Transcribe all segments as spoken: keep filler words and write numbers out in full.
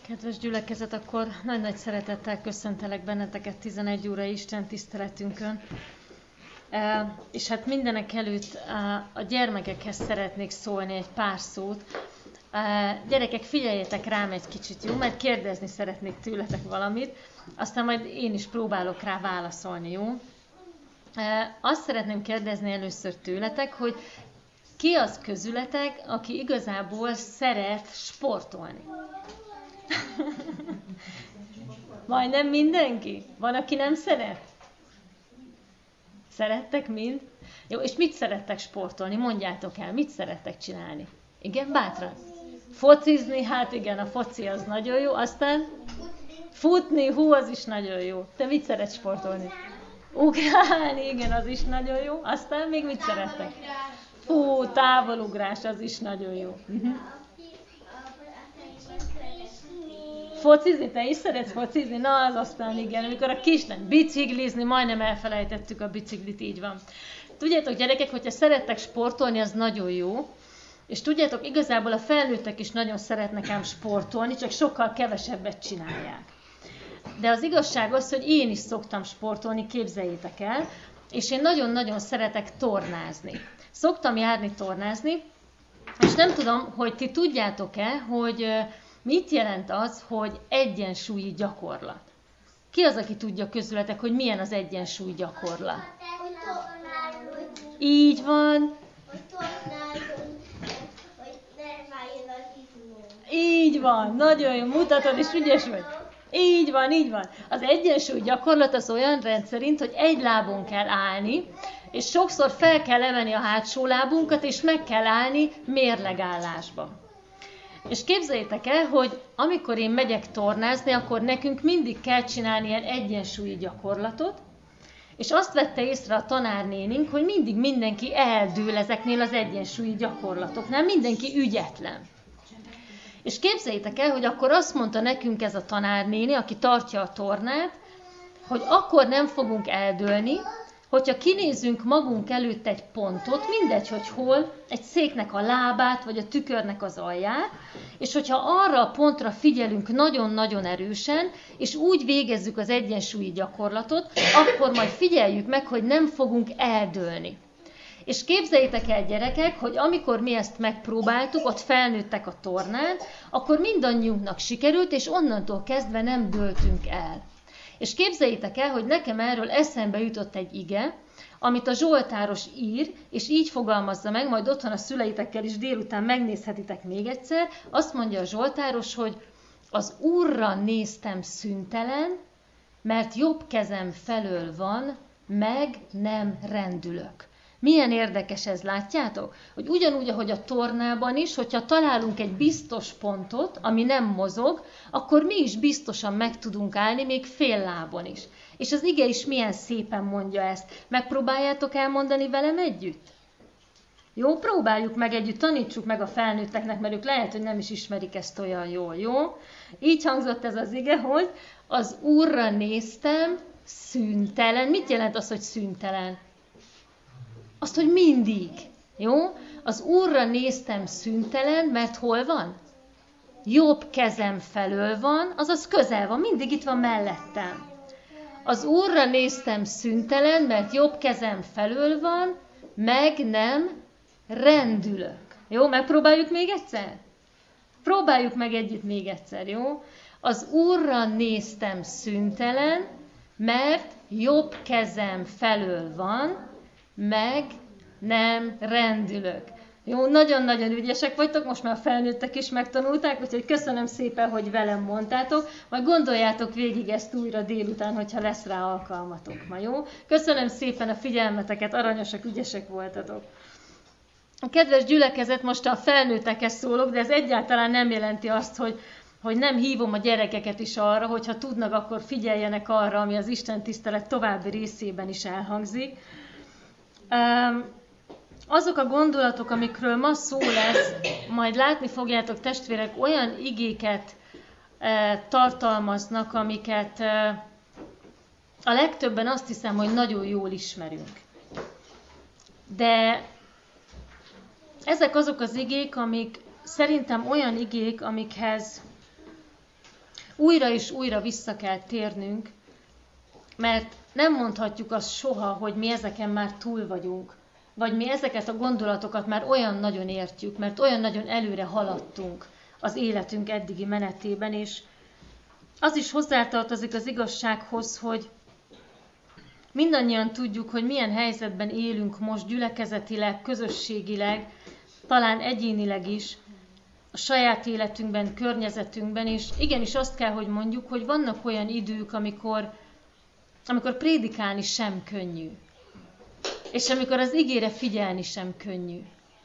Kedves gyülekezet, akkor nagy-nagy szeretettel köszöntelek benneteket tizenegy óra Isten tiszteletünkön. E, és hát mindenek előtt a, a gyermekekhez szeretnék szólni egy pár szót. E, gyerekek, figyeljetek rám egy kicsit, jó? Mert kérdezni szeretnék tőletek valamit, aztán majd én is próbálok rá válaszolni, jó? E, azt szeretném kérdezni először tőletek, hogy ki az közületek, aki igazából szeret sportolni? Majdnem mindenki? Van, aki nem szeret? Szerettek mind? Jó, és mit szerettek sportolni? Mondjátok el, mit szerettek csinálni? Igen, bátran? Focizni? Hát igen, a foci az nagyon jó. Aztán? Futni, hú, az is nagyon jó. Te mit szeret sportolni? Ugrálni, igen, az is nagyon jó. Aztán még mit szerettek? Hú, távolugrás, az is nagyon jó. Uh-huh. Focizni? Te is szeretsz focizni? Na, az aztán igen. Amikor a kislány biciklizni, majdnem elfelejtettük a biciklit, így van. Tudjátok, gyerekek, hogyha szerettek sportolni, az nagyon jó. És tudjátok, igazából a felnőttek is nagyon szeretnek ám sportolni, csak sokkal kevesebbet csinálják. De az igazság az, hogy én is szoktam sportolni, képzeljétek el, és én nagyon-nagyon szeretek tornázni. Szoktam járni tornázni, és nem tudom, hogy ti tudjátok-e, hogy mit jelent az, hogy egyensúlyi gyakorlat? Ki az, aki tudja közületek, hogy milyen az egyensúlyi gyakorlat? Így van. Így van, nagyon jó, mutatod, és ügyes vagy. Így van, így van. Az egyensúly gyakorlat az olyan rendszerint, hogy egy lábon kell állni, és sokszor fel kell emelni a hátsó lábunkat, és meg kell állni mérlegállásba. És képzeljétek el, hogy amikor én megyek tornázni, akkor nekünk mindig kell csinálni ilyen egyensúlyi gyakorlatot, és azt vette észre a tanárnénink, hogy mindig mindenki eldől ezeknél az egyensúlyi gyakorlatoknál, mindenki ügyetlen. És képzeljétek el, hogy akkor azt mondta nekünk ez a tanárnéni, aki tartja a tornát, hogy akkor nem fogunk eldőlni, hogyha kinézünk magunk előtt egy pontot, mindegy, hogy hol, egy széknek a lábát, vagy a tükörnek az alját, és hogyha arra a pontra figyelünk nagyon-nagyon erősen, és úgy végezzük az egyensúlyi gyakorlatot, akkor majd figyeljük meg, hogy nem fogunk eldőlni. És képzeljétek el, gyerekek, hogy amikor mi ezt megpróbáltuk, ott felnőttek a tornán, akkor mindannyiunknak sikerült, és onnantól kezdve nem dőltünk el. És képzeljétek el, hogy nekem erről eszembe jutott egy ige, amit a Zsoltáros ír, és így fogalmazza meg, majd otthon a szüleitekkel is délután megnézhetitek még egyszer. Azt mondja a Zsoltáros, hogy az Úrra néztem szüntelen, mert jobb kezem felől van, meg nem rendülök. Milyen érdekes ez, látjátok? Hogy ugyanúgy, ahogy a tornában is, hogyha találunk egy biztos pontot, ami nem mozog, akkor mi is biztosan meg tudunk állni, még fél lábon is. És az ige is milyen szépen mondja ezt. Megpróbáljátok elmondani velem együtt? Jó, próbáljuk meg együtt, tanítsuk meg a felnőtteknek, mert ők lehet, hogy nem is ismerik ezt olyan jól, jó? Így hangzott ez az ige, hogy az Úrra néztem, szüntelen. Mit jelent az, hogy szüntelen? Azt, hogy mindig, jó? Az Úrra néztem szüntelen, mert hol van? Jobb kezem felől van, azaz közel van, mindig itt van mellettem. Az Úrra néztem szüntelen, mert jobb kezem felől van, meg nem rendülök. Jó, megpróbáljuk még egyszer? Próbáljuk meg együtt még egyszer, jó? Az Úrra néztem szüntelen, mert jobb kezem felől van, meg nem rendülök. Jó, nagyon-nagyon ügyesek vagytok, most már a felnőttek is megtanulták, úgyhogy köszönöm szépen, hogy velem mondtátok, majd gondoljátok végig ezt újra délután, hogyha lesz rá alkalmatok ma, jó? Köszönöm szépen a figyelmeteket, aranyosak, ügyesek voltatok. A kedves gyülekezet, most a felnőttekhez szólok, de ez egyáltalán nem jelenti azt, hogy hogy nem hívom a gyerekeket is arra, hogyha tudnak, akkor figyeljenek arra, ami az Isten tisztelet további részében is elhangzik. Azok a gondolatok, amikről ma szó lesz, majd látni fogjátok, testvérek, olyan igéket tartalmaznak, amiket a legtöbben azt hiszem, hogy nagyon jól ismerünk. De ezek azok az igék, amik szerintem olyan igék, amikhez újra és újra vissza kell térnünk, mert nem mondhatjuk azt soha, hogy mi ezeken már túl vagyunk, vagy mi ezeket a gondolatokat már olyan nagyon értjük, mert olyan nagyon előre haladtunk az életünk eddigi menetében, és az is hozzátartozik az igazsághoz, hogy mindannyian tudjuk, hogy milyen helyzetben élünk most gyülekezetileg, közösségileg, talán egyénileg is, a saját életünkben, környezetünkben, és igenis azt kell, hogy mondjuk, hogy vannak olyan idők, amikor, amikor prédikálni sem könnyű, és amikor az igére figyelni sem könnyű.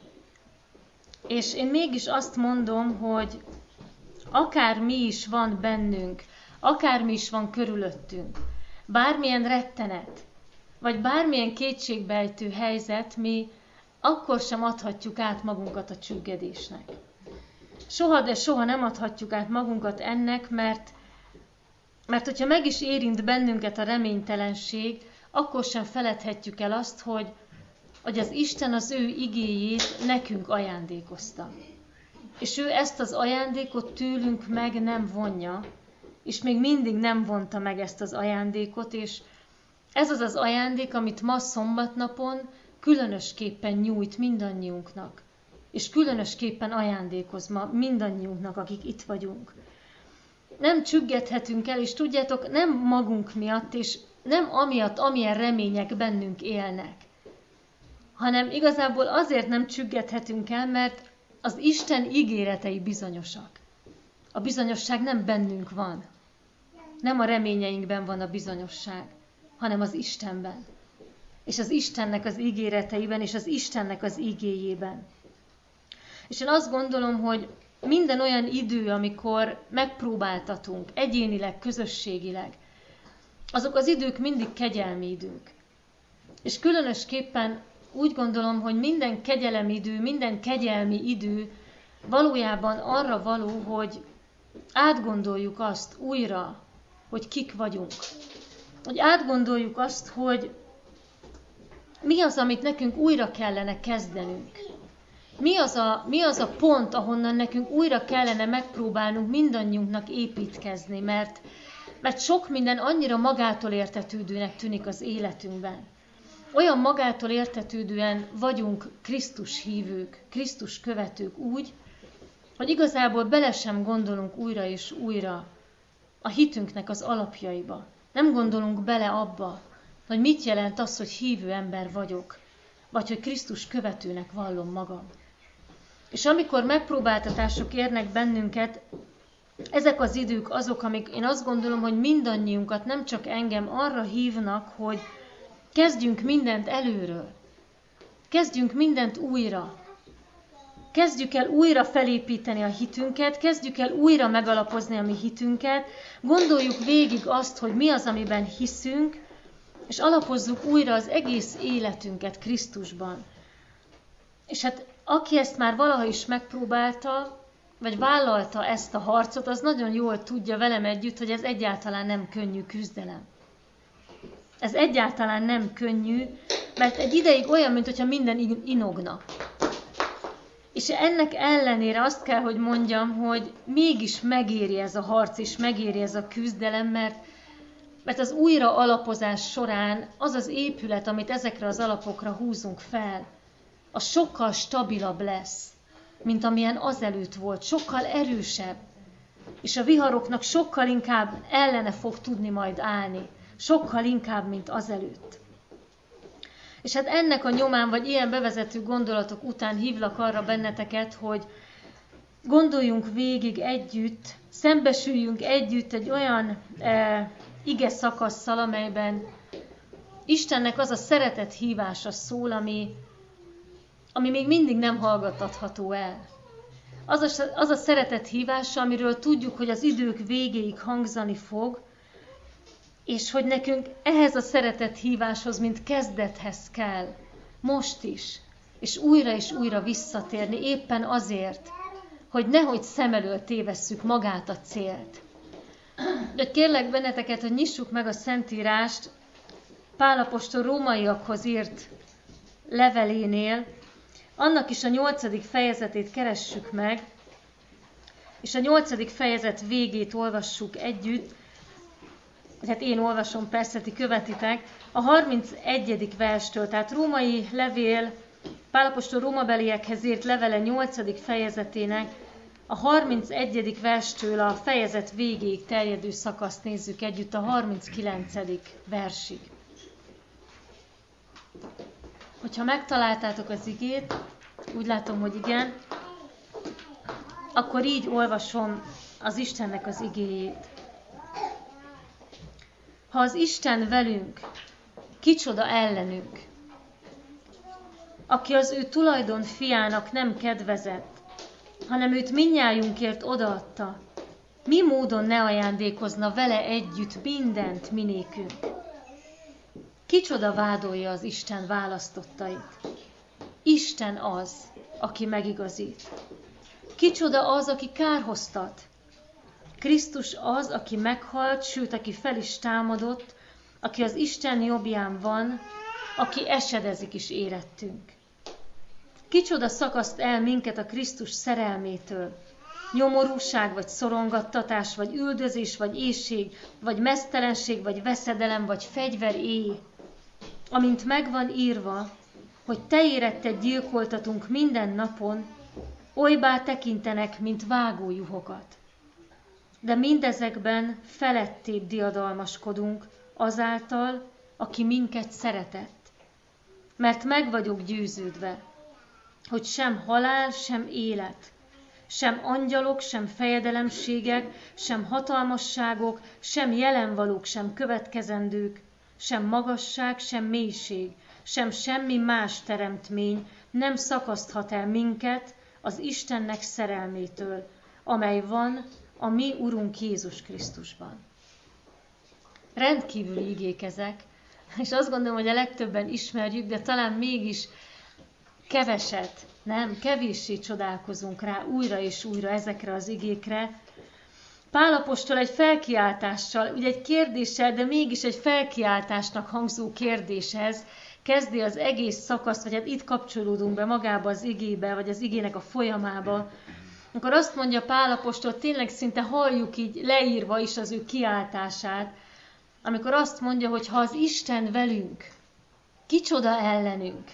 És én mégis azt mondom, hogy akármi is van bennünk, akármi is van körülöttünk, bármilyen rettenet, vagy bármilyen kétségbejtő helyzet, mi akkor sem adhatjuk át magunkat a csüggedésnek. Soha, de soha nem adhatjuk át magunkat ennek, mert, mert hogyha meg is érint bennünket a reménytelenség, akkor sem feledhetjük el azt, hogy, hogy az Isten az ő igéjét nekünk ajándékozta. És ő ezt az ajándékot tőlünk meg nem vonja, és még mindig nem vonta meg ezt az ajándékot, és ez az az ajándék, amit ma szombatnapon különösképpen nyújt mindannyiunknak, és különösképpen ajándékoz ma mindannyiunknak, akik itt vagyunk. Nem csüggedhetünk el, és tudjátok, nem magunk miatt, és nem amiatt, amilyen remények bennünk élnek, hanem igazából azért nem csüggedhetünk el, mert az Isten ígéretei bizonyosak. A bizonyosság nem bennünk van. Nem a reményeinkben van a bizonyosság, hanem az Istenben. És az Istennek az ígéreteiben, és az Istennek az igéjében. És én azt gondolom, hogy minden olyan idő, amikor megpróbáltatunk, egyénileg, közösségileg, azok az idők mindig kegyelmi idők. És különösképpen úgy gondolom, hogy minden kegyelemidő, minden kegyelmi idő valójában arra való, hogy átgondoljuk azt újra, hogy kik vagyunk. Hogy átgondoljuk azt, hogy mi az, amit nekünk újra kellene kezdenünk. Mi az a, mi az a pont, ahonnan nekünk újra kellene megpróbálnunk mindannyiunknak építkezni, mert, mert sok minden annyira magától értetődőnek tűnik az életünkben. Olyan magától értetődően vagyunk Krisztus hívők, Krisztus követők úgy, hogy igazából bele sem gondolunk újra és újra a hitünknek az alapjaiba. Nem gondolunk bele abba, hogy mit jelent az, hogy hívő ember vagyok, vagy hogy Krisztus követőnek vallom magam. És amikor megpróbáltatások érnek bennünket, ezek az idők azok, amik én azt gondolom, hogy mindannyiunkat, nem csak engem arra hívnak, hogy kezdjünk mindent előről. Kezdjünk mindent újra. Kezdjük el újra felépíteni a hitünket, kezdjük el újra megalapozni a mi hitünket, gondoljuk végig azt, hogy mi az, amiben hiszünk, és alapozzuk újra az egész életünket Krisztusban. És hát aki ezt már valaha is megpróbálta, vagy vállalta ezt a harcot, az nagyon jól tudja velem együtt, hogy ez egyáltalán nem könnyű küzdelem. Ez egyáltalán nem könnyű, mert egy ideig olyan, mintha minden inogna. És ennek ellenére azt kell, hogy mondjam, hogy mégis megéri ez a harc, és megéri ez a küzdelem, mert, mert az újra alapozás során az az épület, amit ezekre az alapokra húzunk fel, az sokkal stabilabb lesz, mint amilyen azelőtt volt, sokkal erősebb, és a viharoknak sokkal inkább ellene fog tudni majd állni, sokkal inkább, mint azelőtt. És hát ennek a nyomán, vagy ilyen bevezető gondolatok után hívlak arra benneteket, hogy gondoljunk végig együtt, szembesüljünk együtt egy olyan e, ige szakasszal, amelyben Istennek az a szeretet hívása szól, ami, ami még mindig nem hallgattatható el. Az a, az a szeretet hívása, amiről tudjuk, hogy az idők végéig hangzani fog, és hogy nekünk ehhez a szeretet híváshoz, mint kezdethez kell, most is, és újra és újra visszatérni, éppen azért, hogy nehogy szem elől tévesszük magát a célt. De kérlek benneteket, hogy nyissuk meg a Szentírást Pál apostol rómaiakhoz írt levelénél, annak is a nyolcadik fejezetét keressük meg, és a nyolcadik fejezet végét olvassuk együtt, hát én olvasom, persze ti követitek, a harmincegyedik verstől, tehát római levél, Pál apostol rómabeliekhez írt levele nyolcadik fejezetének a harmincegyedik verstől a fejezet végéig terjedő szakaszt nézzük együtt a harminckilencedik versig. Hogyha megtaláltátok az igét, úgy látom, hogy igen, akkor így olvasom az Istennek az igéjét. Ha az Isten velünk, kicsoda ellenünk, aki az ő tulajdon fiának nem kedvezett, hanem őt mindnyájunkért odaadta, mi módon ne ajándékozna vele együtt mindent minékünk? Kicsoda vádolja az Isten választottait? Isten az, aki megigazít. Kicsoda az, aki kárhoztat? Krisztus az, aki meghalt, sőt, aki fel is támadott, aki az Isten jobbján van, aki esedezik is érettünk. Kicsoda szakaszt el minket a Krisztus szerelmétől? Nyomorúság, vagy szorongattatás, vagy üldözés, vagy éhség, vagy meztelenség, vagy veszedelem, vagy fegyveréj, amint megvan írva, hogy te éretted gyilkoltatunk minden napon, olybá tekintenek, mint vágójuhokat. De mindezekben felettébb diadalmaskodunk azáltal, aki minket szeretett. Mert meg vagyok győződve, hogy sem halál, sem élet, sem angyalok, sem fejedelemségek, sem hatalmasságok, sem jelenvalók, sem következendők, sem magasság, sem mélység, sem semmi más teremtmény nem szakaszthat el minket az Istennek szerelmétől, amely van a mi Urunk Jézus Krisztusban. Rendkívüli igék ezek, és azt gondolom, hogy a legtöbben ismerjük, de talán mégis keveset, nem, kevéssé csodálkozunk rá újra és újra ezekre az igékre. Pál apostol egy felkiáltással, ugye egy kérdéssel, de mégis egy felkiáltásnak hangzó kérdéshez kezdi az egész szakaszt, vagy hát itt kapcsolódunk be magába az igébe, vagy az igének a folyamába, akkor azt mondja Pál apostol, tényleg szinte halljuk így leírva is az ő kiáltását, amikor azt mondja, hogy ha az Isten velünk, kicsoda ellenünk.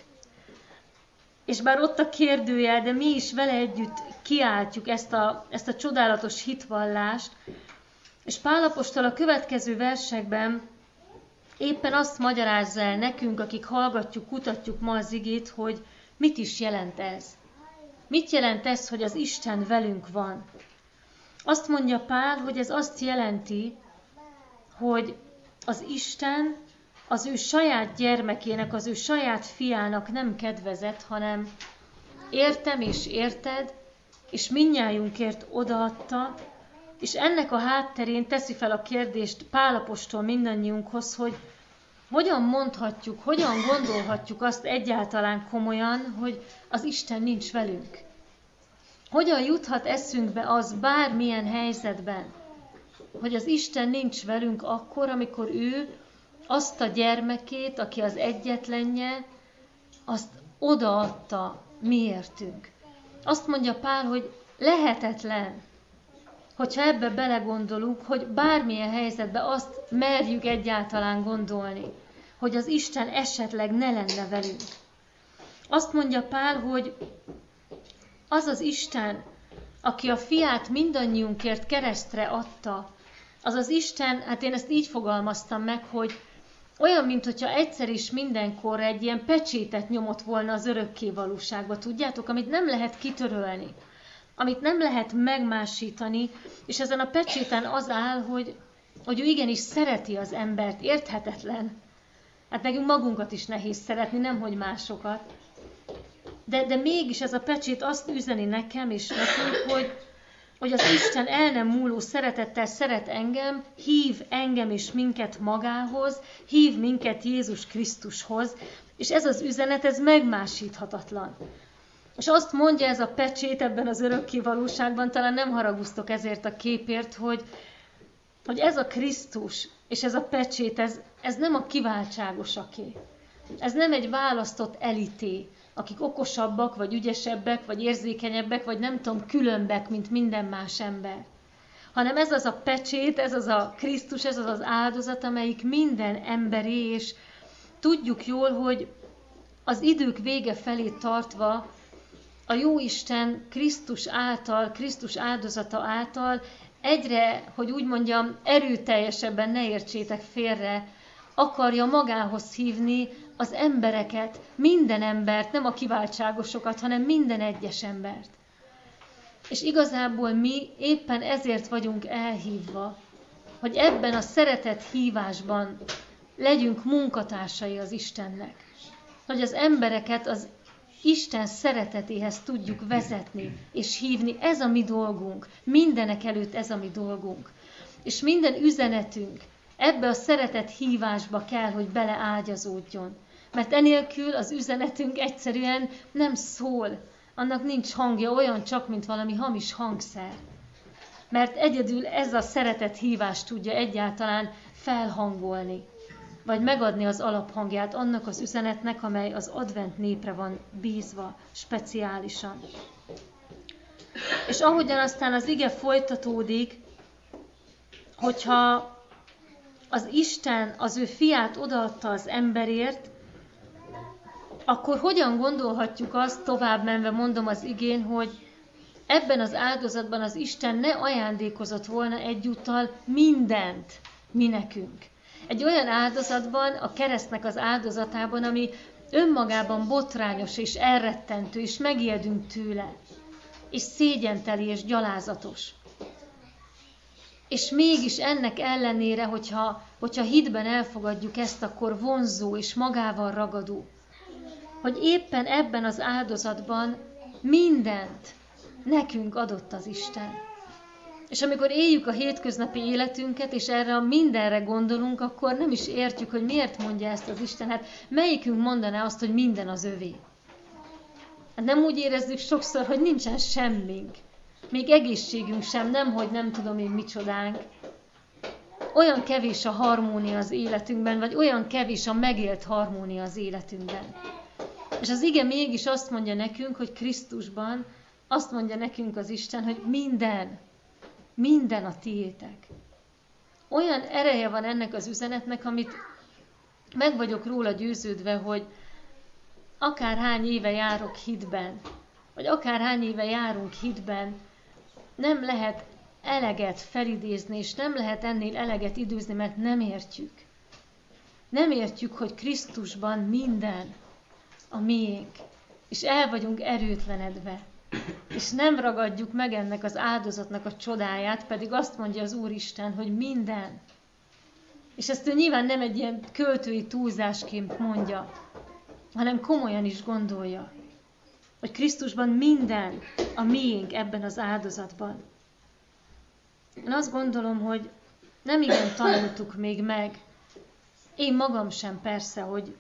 És bár ott a kérdőjel, de mi is vele együtt kiáltjuk ezt a, ezt a csodálatos hitvallást, és Pál apostol a következő versekben éppen azt magyarázza el nekünk, akik hallgatjuk, kutatjuk ma az igét, hogy mit is jelent ez. Mit jelent ez, hogy az Isten velünk van? Azt mondja Pál, hogy ez azt jelenti, hogy az Isten az ő saját gyermekének, az ő saját fiának nem kedvezett, hanem értem és érted, és mindnyájunkért odaadta, és ennek a hátterén teszi fel a kérdést Pál apostol mindannyiunkhoz, hogy hogyan mondhatjuk, hogyan gondolhatjuk azt egyáltalán komolyan, hogy az Isten nincs velünk. Hogyan juthat eszünkbe az bármilyen helyzetben, hogy az Isten nincs velünk akkor, amikor ő azt a gyermekét, aki az egyetlenje, azt odaadta miértünk. Azt mondja Pál, hogy lehetetlen, hogyha ebbe belegondolunk, hogy bármilyen helyzetben azt merjük egyáltalán gondolni, hogy az Isten esetleg ne lenne velünk. Azt mondja Pál, hogy az az Isten, aki a fiát mindannyiunkért keresztre adta, az az Isten, hát én ezt így fogalmaztam meg, hogy olyan, mintha egyszer is mindenkorra egy ilyen pecsétet nyomott volna az örökké valóságba, tudjátok, amit nem lehet kitörölni, amit nem lehet megmásítani, és ezen a pecséten az áll, hogy, hogy ő igenis szereti az embert, érthetetlen. Hát nekünk magunkat is nehéz szeretni, nemhogy másokat. De, de mégis ez a pecsét azt üzeni nekem és nekünk, hogy, hogy az Isten el nem múló szeretettel szeret engem, hív engem és minket magához, hív minket Jézus Krisztushoz, és ez az üzenet, ez megmásíthatatlan. És azt mondja ez a pecsét ebben az örökké valóságban, talán nem haragusztok ezért a képért, hogy, hogy ez a Krisztus és ez a pecsét, ez, ez nem a kiváltságosaké. Ez nem egy választott elité, akik okosabbak, vagy ügyesebbek, vagy érzékenyebbek, vagy nem tudom, különbek, mint minden más ember. Hanem ez az a pecsét, ez az a Krisztus, ez az az áldozat, amelyik minden emberé, és tudjuk jól, hogy az idők vége felé tartva a Jóisten Krisztus által, Krisztus áldozata által egyre, hogy úgy mondjam, erőteljesebben, ne értsétek félre, akarja magához hívni az embereket, minden embert, nem a kiváltságosokat, hanem minden egyes embert. És igazából mi éppen ezért vagyunk elhívva, hogy ebben a szeretet hívásban legyünk munkatársai az Istennek. Hogy az embereket az Isten szeretetéhez tudjuk vezetni és hívni. Ez a mi dolgunk. Mindenek előtt ez a mi dolgunk. És minden üzenetünk ebbe a szeretet hívásba kell, hogy beleágyazódjon. Mert enélkül az üzenetünk egyszerűen nem szól. Annak nincs hangja, olyan csak, mint valami hamis hangszer. Mert egyedül ez a szeretet hívás tudja egyáltalán felhangolni, vagy megadni az alaphangját annak az üzenetnek, amely az advent népre van bízva speciálisan. És ahogyan aztán az ige folytatódik, hogyha az Isten az ő fiát odaadta az emberért, akkor hogyan gondolhatjuk azt, tovább menve mondom az igén, hogy ebben az áldozatban az Isten ne ajándékozott volna egyúttal mindent mi nekünk. Egy olyan áldozatban, a keresztnek az áldozatában, ami önmagában botrányos és elrettentő, és megijedünk tőle, és szégyenteli és gyalázatos. És mégis ennek ellenére, hogyha, hogyha hitben elfogadjuk ezt, akkor vonzó és magával ragadó. Hogy éppen ebben az áldozatban mindent nekünk adott az Isten. És amikor éljük a hétköznapi életünket, és erre a mindenre gondolunk, akkor nem is értjük, hogy miért mondja ezt az Isten. Hát melyikünk mondaná azt, hogy minden az övé? Hát nem úgy érezzük sokszor, hogy nincsen semmink. Még egészségünk sem, nemhogy nem tudom én micsodánk. Olyan kevés a harmónia az életünkben, vagy olyan kevés a megélt harmónia az életünkben. És az ige mégis azt mondja nekünk, hogy Krisztusban, azt mondja nekünk az Isten, hogy minden, minden a tiétek. Olyan ereje van ennek az üzenetnek, amit meg vagyok róla győződve, hogy akárhány éve járok hitben, vagy akárhány éve járunk hitben, nem lehet eleget felidézni, és nem lehet ennél eleget időzni, mert nem értjük. Nem értjük, hogy Krisztusban minden a miénk, és el vagyunk erőtlenedve, és nem ragadjuk meg ennek az áldozatnak a csodáját, pedig azt mondja az Úristen, hogy minden. És ezt ő nyilván nem egy ilyen költői túlzásként mondja, hanem komolyan is gondolja, hogy Krisztusban minden a miénk ebben az áldozatban. Én azt gondolom, hogy nem igen tanultuk még meg, én magam sem persze, hogy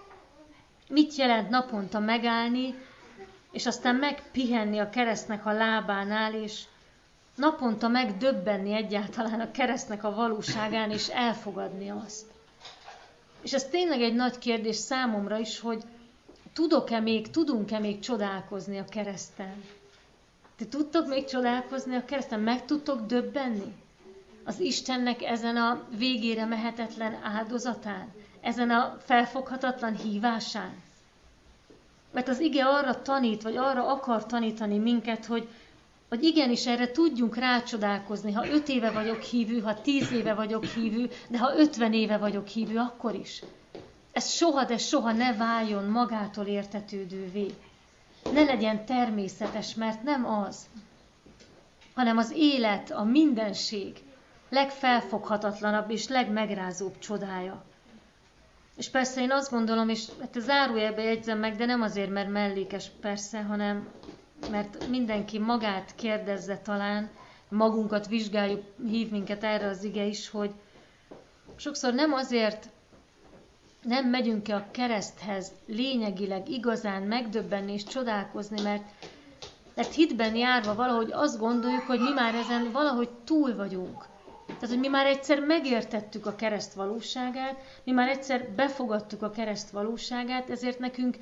mit jelent naponta megállni, és aztán megpihenni a keresztnek a lábánál, és naponta megdöbbenni egyáltalán a keresztnek a valóságán, és elfogadni azt. És ez tényleg egy nagy kérdés számomra is, hogy tudok-e még, tudunk-e még csodálkozni a kereszten? Ti tudtok még csodálkozni a kereszten? Meg tudtok döbbenni az Istennek ezen a végére mehetetlen áldozatán? Ezen a felfoghatatlan hívásán? Mert az ige arra tanít, vagy arra akar tanítani minket, hogy, hogy igenis erre tudjunk rácsodálkozni, ha öt éve vagyok hívő, ha tíz éve vagyok hívő, de ha ötven éve vagyok hívő, akkor is. Ez soha, de soha ne váljon magától értetődővé. Ne legyen természetes, mert nem az, hanem az élet, a mindenség legfelfoghatatlanabb és legmegrázóbb csodája. És persze én azt gondolom, és hát a zárójelbe jegyzem meg, de nem azért, mert mellékes persze, hanem mert mindenki magát kérdezze talán, magunkat vizsgáljuk, hív minket erre az ige is, hogy sokszor nem azért nem megyünk ki a kereszthez lényegileg igazán megdöbbenni és csodálkozni, mert, mert hitben járva valahogy azt gondoljuk, hogy mi már ezen valahogy túl vagyunk. Tehát, hogy mi már egyszer megértettük a kereszt valóságát, mi már egyszer befogadtuk a kereszt valóságát, ezért nekünk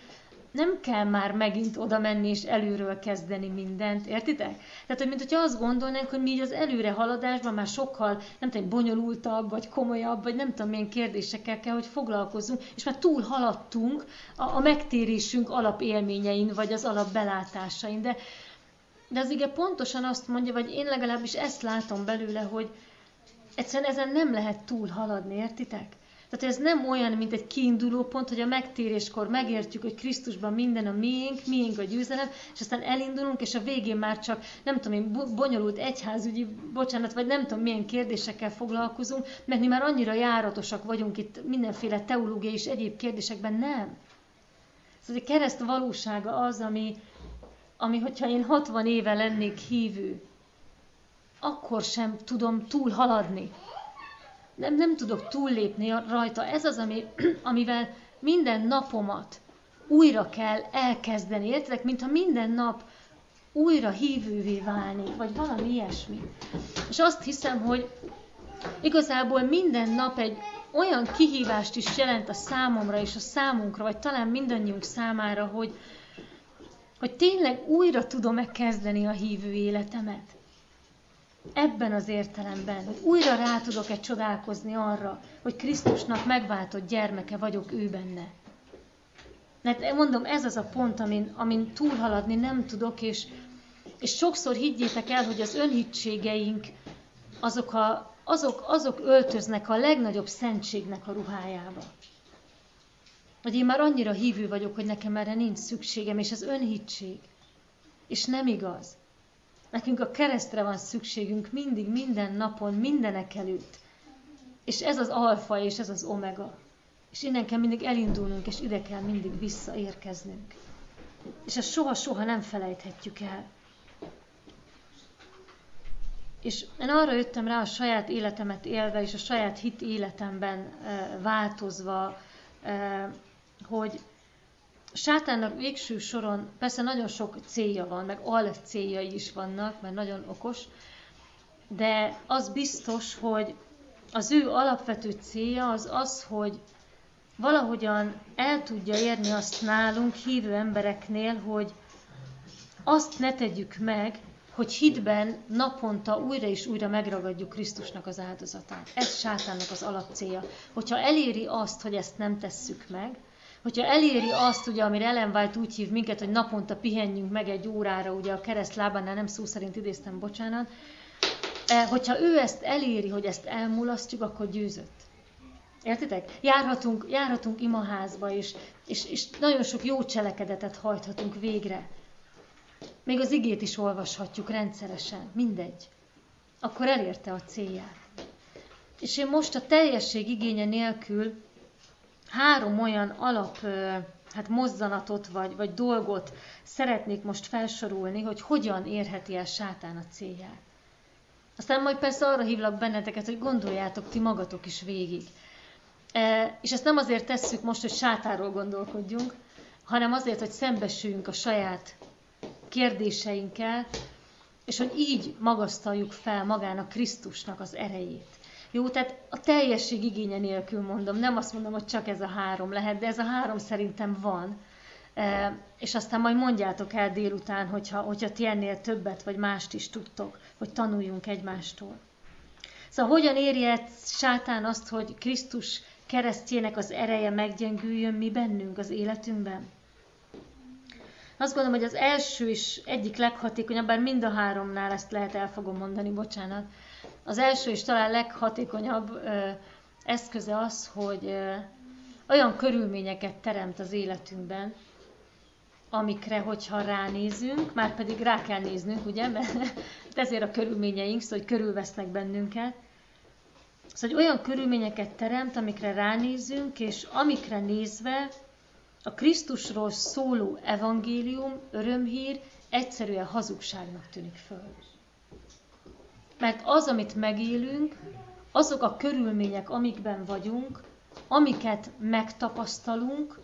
nem kell már megint oda menni és előről kezdeni mindent, értitek? Tehát, hogy mint hogyha azt gondolnánk, hogy mi így az előre haladásban már sokkal, nem tudom, bonyolultabb, vagy komolyabb, vagy nem tudom, milyen kérdésekkel kell, hogy foglalkozzunk, és már túl haladtunk a, a megtérésünk alapélményein, vagy az alapbelátásain. De, de az ige pontosan azt mondja, vagy én legalábbis ezt látom belőle, hogy egyszerűen ezen nem lehet túl haladni, értitek? Tehát ez nem olyan, mint egy kiinduló pont, hogy a megtéréskor megértjük, hogy Krisztusban minden a miénk, miénk a győzelem, és aztán elindulunk, és a végén már csak, nem tudom én, bonyolult egyházügyi, bocsánat, vagy nem tudom milyen kérdésekkel foglalkozunk, mert mi már annyira járatosak vagyunk itt mindenféle teológiai és egyéb kérdésekben, nem. Szóval a kereszt valósága az, ami, ami hogyha én hatvan éve lennék hívő, akkor sem tudom túl haladni. Nem, nem tudok túllépni rajta. Ez az, ami, amivel minden napomat újra kell elkezdeni. Értedek, mintha minden nap újra hívővé válni, vagy valami ilyesmi. És azt hiszem, hogy igazából minden nap egy olyan kihívást is jelent a számomra és a számunkra, vagy talán mindannyiunk számára, hogy, hogy tényleg újra tudom-e kezdeni a hívő életemet. Ebben az értelemben, hogy újra rá tudok-e csodálkozni arra, hogy Krisztusnak megváltott gyermeke vagyok ő benne. Mert mondom, ez az a pont, amin, amin túlhaladni nem tudok, és, és sokszor higgyétek el, hogy az önhittségeink azok, a, azok, azok öltöznek a legnagyobb szentségnek a ruhájába. Hogy én már annyira hívő vagyok, hogy nekem erre nincs szükségem, és ez önhittség. És nem igaz. Nekünk a keresztre van szükségünk mindig, minden napon, mindenek előtt. És ez az alfa, és ez az omega. És innen kell mindig elindulnunk, és ide kell mindig visszaérkeznünk. És ezt soha-soha nem felejthetjük el. És én arra jöttem rá a saját életemet élve, és a saját hit életemben e, változva, e, hogy Sátánnak végső soron persze nagyon sok célja van, meg al céljai is vannak, mert nagyon okos, de az biztos, hogy az ő alapvető célja az az, hogy valahogyan el tudja érni azt nálunk, hívő embereknél, hogy azt ne tegyük meg, hogy hitben naponta újra és újra megragadjuk Krisztusnak az áldozatát. Ez Sátánnak az alapcélja. Hogyha eléri azt, hogy ezt nem tesszük meg, hogyha eléri azt, ugye, amire Ellen White úgy hív minket, hogy naponta pihenjünk meg egy órára, ugye a kereszt lábánál, nem szó szerint idéztem, bocsánat, hogyha ő ezt eléri, hogy ezt elmulasztjuk, akkor győzött. Értitek? Járhatunk, járhatunk imaházba, és, és, és nagyon sok jó cselekedetet hajthatunk végre. Még az igét is olvashatjuk rendszeresen, mindegy. Akkor elérte a célját. És én most a teljesség igénye nélkül három olyan alap hát mozzanatot vagy, vagy dolgot szeretnék most felsorolni, hogy hogyan érheti el Sátán a célját. Aztán majd persze arra hívlak benneteket, hogy gondoljátok ti magatok is végig. E, és ezt nem azért tesszük most, hogy Sátánról gondolkodjunk, hanem azért, hogy szembesüljünk a saját kérdéseinkkel, és hogy így magasztaljuk fel magának Krisztusnak az erejét. Jó, tehát a teljesség igénye nélkül mondom, nem azt mondom, hogy csak ez a három lehet, de ez a három szerintem van. E, és aztán majd mondjátok el délután, hogyha, hogyha ti ennél többet vagy mást is tudtok, hogy tanuljunk egymástól. Szóval hogyan érje Sátán azt, hogy Krisztus keresztjének az ereje meggyengüljön mi bennünk az életünkben? Azt gondolom, hogy az első és egyik leghatékonyabb, bár mind a háromnál ezt lehet el fogom mondani, bocsánat. Az első és talán leghatékonyabb ö, eszköze az, hogy ö, olyan körülményeket teremt az életünkben, amikre, hogyha ránézünk, már pedig rá kell néznünk, ugye, mert ezért a körülményeink, szóval, hogy körülvesznek bennünket. Szóval, hogy olyan körülményeket teremt, amikre ránézünk, és amikre nézve a Krisztusról szóló evangélium, örömhír egyszerűen hazugságnak tűnik föl. Mert az, amit megélünk, azok a körülmények, amikben vagyunk, amiket megtapasztalunk,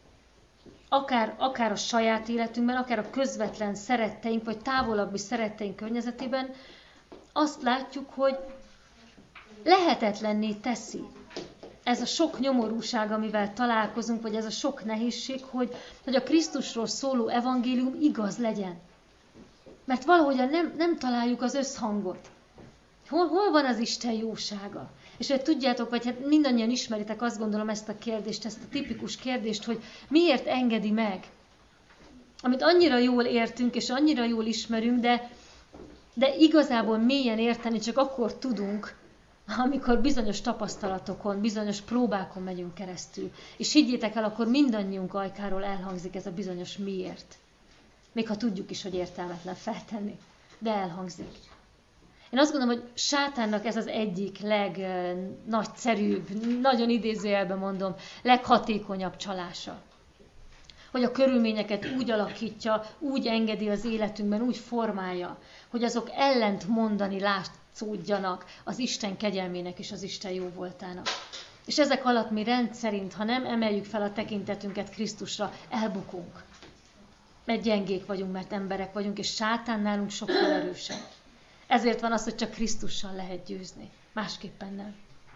akár, akár a saját életünkben, akár a közvetlen szeretteink, vagy távolabbi szeretteink környezetében, azt látjuk, hogy lehetetlenné teszi ez a sok nyomorúság, amivel találkozunk, vagy ez a sok nehézség, hogy, hogy a Krisztusról szóló evangélium igaz legyen. Mert valahogyan nem, nem találjuk az összhangot. Hol, hol van az Isten jósága? És hogy tudjátok, vagy hát mindannyian ismeritek, azt gondolom ezt a kérdést, ezt a tipikus kérdést, hogy miért engedi meg? Amit annyira jól értünk, és annyira jól ismerünk, de, de igazából mélyen érteni csak akkor tudunk, amikor bizonyos tapasztalatokon, bizonyos próbákon megyünk keresztül. És higgyétek el, akkor mindannyiunk ajkáról elhangzik ez a bizonyos miért. Még ha tudjuk is, hogy értelmetlen feltenni. De elhangzik. Én azt gondolom, hogy sátánnak ez az egyik legnagyszerűbb, nagyon idézőjelben mondom, leghatékonyabb csalása. Hogy a körülményeket úgy alakítja, úgy engedi az életünkben, úgy formálja, hogy azok ellent mondani látszódjanak az Isten kegyelmének és az Isten jóvoltának. És ezek alatt mi rendszerint, ha nem emeljük fel a tekintetünket Krisztusra, elbukunk. Mert gyengék vagyunk, mert emberek vagyunk, és sátán nálunk sokkal erősebb. Ezért van az, hogy csak Krisztussal lehet győzni. Másképpen nem.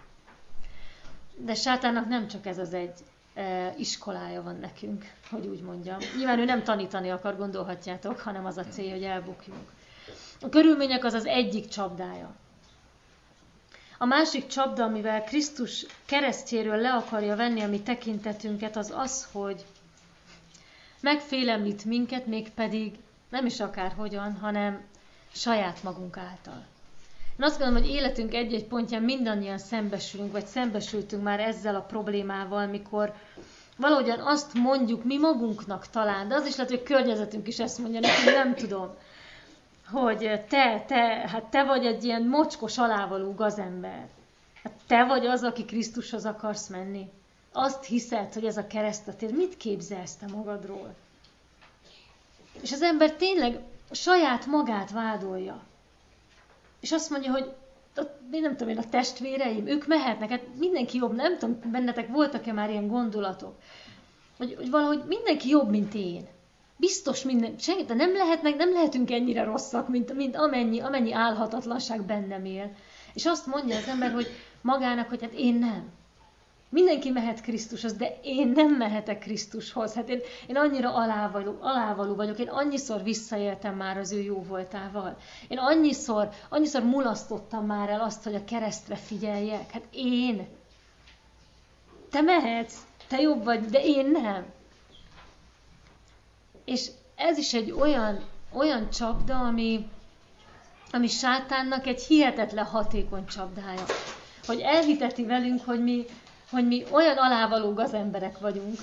De sátánnak nem csak ez az egy e, iskolája van nekünk, hogy úgy mondjam. Nyilván ő nem tanítani akar, gondolhatjátok, hanem az a cél, hogy elbukjunk. A körülmények az az egyik csapdája. A másik csapda, amivel Krisztus keresztjéről le akarja venni a mi tekintetünket, az az, hogy megfélemlít minket, mégpedig nem is akárhogyan, hanem saját magunk által. Én azt gondolom, hogy életünk egy-egy pontján mindannyian szembesülünk, vagy szembesültünk már ezzel a problémával, mikor valahogyan azt mondjuk mi magunknak talán, de az is lehet, hogy a környezetünk is ezt mondja nekünk, nem tudom, hogy te, te, hát te vagy egy ilyen mocskos, alávaló gazember. Hát te vagy az, aki Krisztushoz akarsz menni. Azt hiszed, hogy ez a keresztetér, mit képzelsz te magadról? És az ember tényleg saját magát vádolja. És azt mondja, hogy én nem tudom én, a testvéreim, ők mehetnek, hát mindenki jobb, nem tudom, bennetek voltak-e már ilyen gondolatok, hogy, hogy valahogy mindenki jobb, mint én. Biztos minden, senki, de nem lehetnek, nem lehetünk ennyire rosszak, mint, mint amennyi, amennyi álhatatlanság bennem él. És azt mondja az ember, hogy magának, hogy hát én nem. Mindenki mehet Krisztushoz, de én nem mehetek Krisztushoz. Hát én, én annyira alávaló, alávaló vagyok, én annyiszor visszaéltem már az ő jó voltával. Én annyiszor, annyiszor mulasztottam már el azt, hogy a keresztre figyeljek. Hát én. Te mehetsz, te jobb vagy, de én nem. És ez is egy olyan, olyan csapda, ami, ami sátánnak egy hihetetlen hatékony csapdája. Hogy elhiteti velünk, hogy mi, hogy mi olyan alávaló gazemberek vagyunk,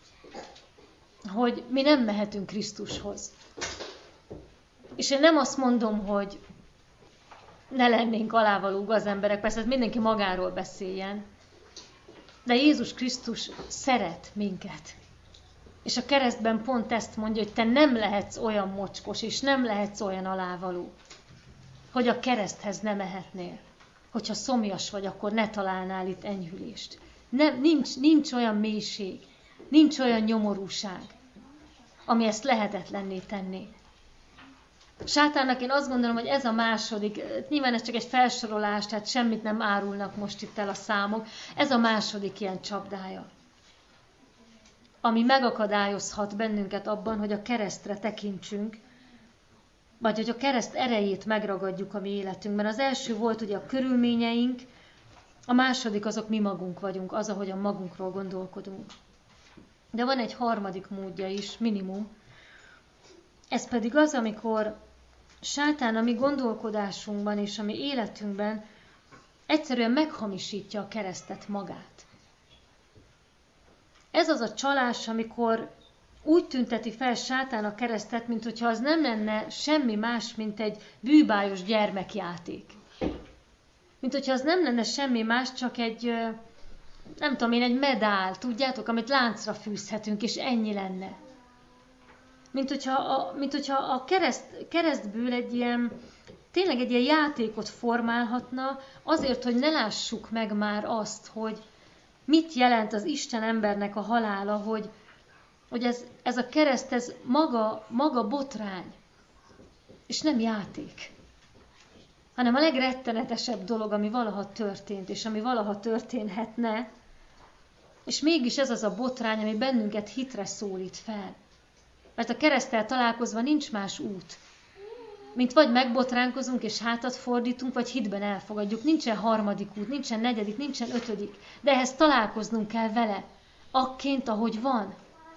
hogy mi nem mehetünk Krisztushoz. És én nem azt mondom, hogy ne lennénk alávaló gazemberek, persze mindenki magáról beszéljen, de Jézus Krisztus szeret minket. És a keresztben pont ezt mondja, hogy te nem lehetsz olyan mocskos, és nem lehetsz olyan alávaló, hogy a kereszthez ne mehetnél. Hogyha szomjas vagy, akkor ne találnál itt enyhülést. Nem, nincs, nincs olyan mélység, nincs olyan nyomorúság, ami ezt lehetetlenné tenné. Sátánnak én azt gondolom, hogy ez a második, nyilván ez csak egy felsorolás, tehát semmit nem árulnak most itt el a számok, ez a második ilyen csapdája, ami megakadályozhat bennünket abban, hogy a keresztre tekintsünk, vagy hogy a kereszt erejét megragadjuk a mi életünkben. Az első volt ugye a körülményeink, a második azok mi magunk vagyunk, az, ahogyan magunkról gondolkodunk. De van egy harmadik módja is, minimum. Ez pedig az, amikor sátán a mi gondolkodásunkban és a mi életünkben egyszerűen meghamisítja a keresztet magát. Ez az a csalás, amikor úgy tünteti fel sátán a keresztet, mint hogyha az nem lenne semmi más, mint egy bűbájos gyermekjáték. Mint hogyha az nem lenne semmi más, csak egy, nem tudom én, egy medál, tudjátok, amit láncra fűzhetünk, és ennyi lenne. Mint hogyha a, mint hogyha a kereszt, keresztből egy ilyen, tényleg egy ilyen játékot formálhatna, azért, hogy ne lássuk meg már azt, hogy mit jelent az Isten embernek a halála, hogy, hogy ez, ez a kereszt, ez maga, maga botrány, és nem játék, hanem a legrettenetesebb dolog, ami valaha történt, és ami valaha történhetne, És mégis ez az a botrány, ami bennünket hitre szólít fel. Mert a kereszttel találkozva nincs más út, mint vagy megbotránkozunk és hátat fordítunk, vagy hitben elfogadjuk. Nincsen harmadik út, nincsen negyedik, nincsen ötödik, de ehhez találkoznunk kell vele, akként, ahogy van.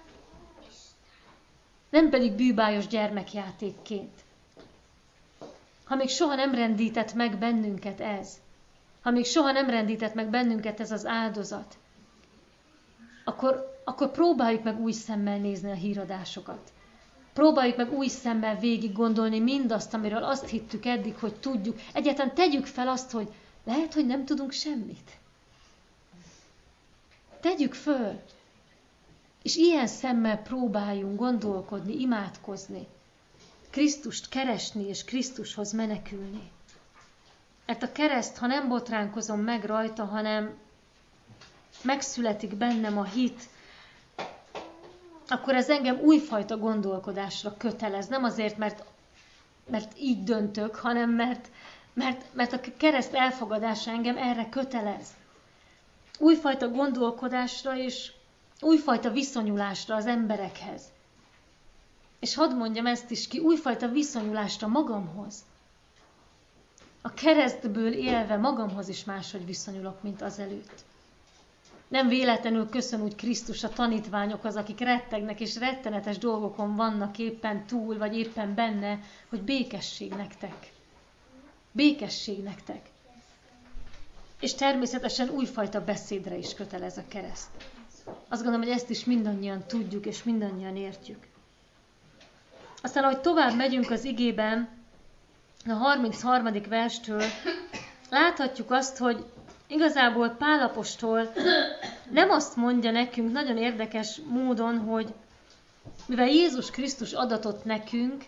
Nem pedig bűbájos gyermekjátékként. Ha még soha nem rendített meg bennünket ez, ha még soha nem rendített meg bennünket ez az áldozat, akkor, akkor próbáljuk meg új szemmel nézni a híradásokat. Próbáljuk meg új szemmel végig gondolni mindazt, amiről azt hittük eddig, hogy tudjuk. Egyáltalán tegyük fel azt, hogy lehet, hogy nem tudunk semmit. Tegyük föl. És ilyen szemmel próbáljunk gondolkodni, imádkozni. Krisztust keresni és Krisztushoz menekülni. Mert a kereszt, ha nem botránkozom meg rajta, hanem megszületik bennem a hit, akkor ez engem újfajta gondolkodásra kötelez. Nem azért, mert, mert így döntök, hanem mert, mert, mert a kereszt elfogadása engem erre kötelez. Újfajta gondolkodásra és újfajta viszonyulásra az emberekhez. És hadd mondjam ezt is ki, újfajta viszonyulásra magamhoz. A keresztből élve magamhoz is máshogy viszonyulok, mint azelőtt. Nem véletlenül köszön úgy Krisztus a tanítványokhoz, akik rettegnek és rettenetes dolgokon vannak éppen túl, vagy éppen benne, hogy békesség nektek. Békesség nektek. És természetesen újfajta beszédre is kötelez a kereszt. Azt gondolom, hogy ezt is mindannyian tudjuk, és mindannyian értjük. Aztán, ahogy tovább megyünk az igében, a harmincharmadik verstől láthatjuk azt, hogy igazából Pál apostol nem azt mondja nekünk nagyon érdekes módon, hogy mivel Jézus Krisztus adatott nekünk,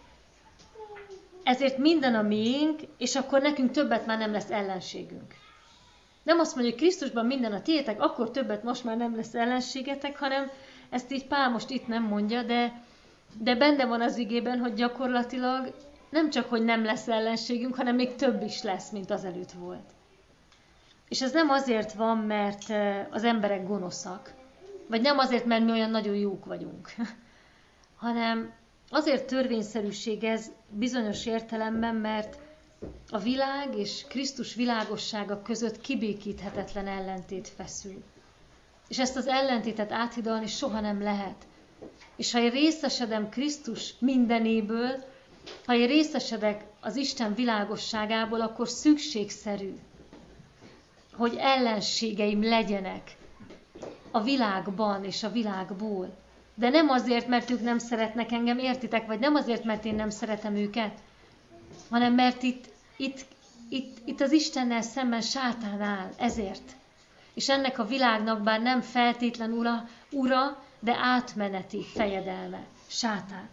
ezért minden a miénk, és akkor nekünk többet már nem lesz ellenségünk. Nem azt mondja, hogy Krisztusban minden a tiétek, akkor többet most már nem lesz ellenségetek, hanem ezt így Pál most itt nem mondja, de, de benne van az igében, hogy gyakorlatilag nem csak, hogy nem lesz ellenségünk, hanem még több is lesz, mint azelőtt volt. És ez nem azért van, mert az emberek gonoszak, vagy nem azért, mert mi olyan nagyon jók vagyunk, hanem azért törvényszerűség ez bizonyos értelemben, mert a világ és Krisztus világossága között kibékíthetetlen ellentét feszül. És ezt az ellentétet áthidalni soha nem lehet. És ha én részesedem Krisztus mindenéből, ha én részesedek az Isten világosságából, akkor szükségszerű, hogy ellenségeim legyenek a világban és a világból. De nem azért, mert ők nem szeretnek engem, értitek? Vagy nem azért, mert én nem szeretem őket, hanem mert itt, itt, itt, itt az Istennel szemben sátán áll, ezért. És ennek a világnak bár nem feltétlen ura, ura, de átmeneti fejedelme, sátán.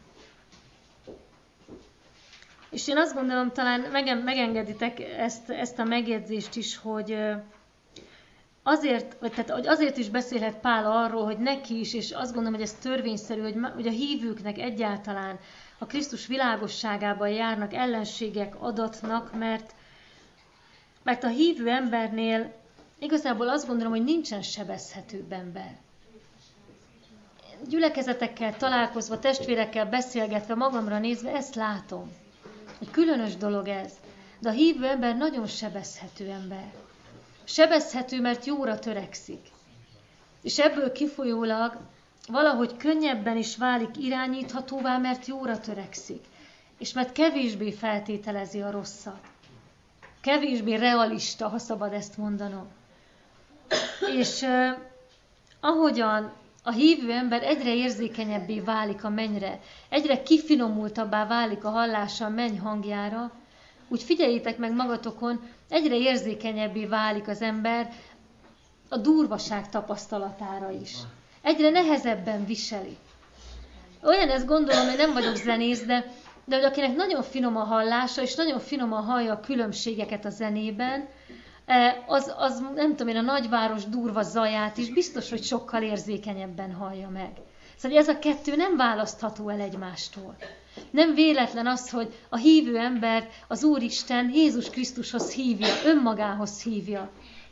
És én azt gondolom, talán megengeditek ezt, ezt a megjegyzést is, hogy azért, vagy tehát, hogy azért is beszélhet Pál arról, hogy neki is, és azt gondolom, hogy ez törvényszerű, hogy, hogy a hívőknek egyáltalán a Krisztus világosságában járnak ellenségek adatnak, mert, mert a hívő embernél igazából azt gondolom, hogy nincsen sebezhetőbb ember. Gyülekezetekkel találkozva, testvérekkel beszélgetve, magamra nézve, ezt látom. Egy különös dolog ez. De a hívő ember nagyon sebezhető ember. Sebezhető, mert jóra törekszik. És ebből kifolyólag valahogy könnyebben is válik irányíthatóvá, mert jóra törekszik. És mert kevésbé feltételezi a rosszat. Kevésbé realista, ha szabad ezt mondanom. És eh, ahogyan a hívő ember egyre érzékenyebbé válik a mennyre, egyre kifinomultabbá válik a hallása a menny hangjára, úgy figyeljétek meg magatokon, egyre érzékenyebbé válik az ember a durvaság tapasztalatára is. Egyre nehezebben viseli. Olyan ezt gondolom, hogy nem vagyok zenész, de, de hogy akinek nagyon finom a hallása, és nagyon finoman hallja a különbségeket a zenében, az, az nem tudom én, a nagyváros durva zaját is biztos, hogy sokkal érzékenyebben hallja meg. Szóval ez a kettő nem választható el egymástól. Nem véletlen az, hogy a hívő ember az Úristen Jézus Krisztushoz hívja, önmagához hívja.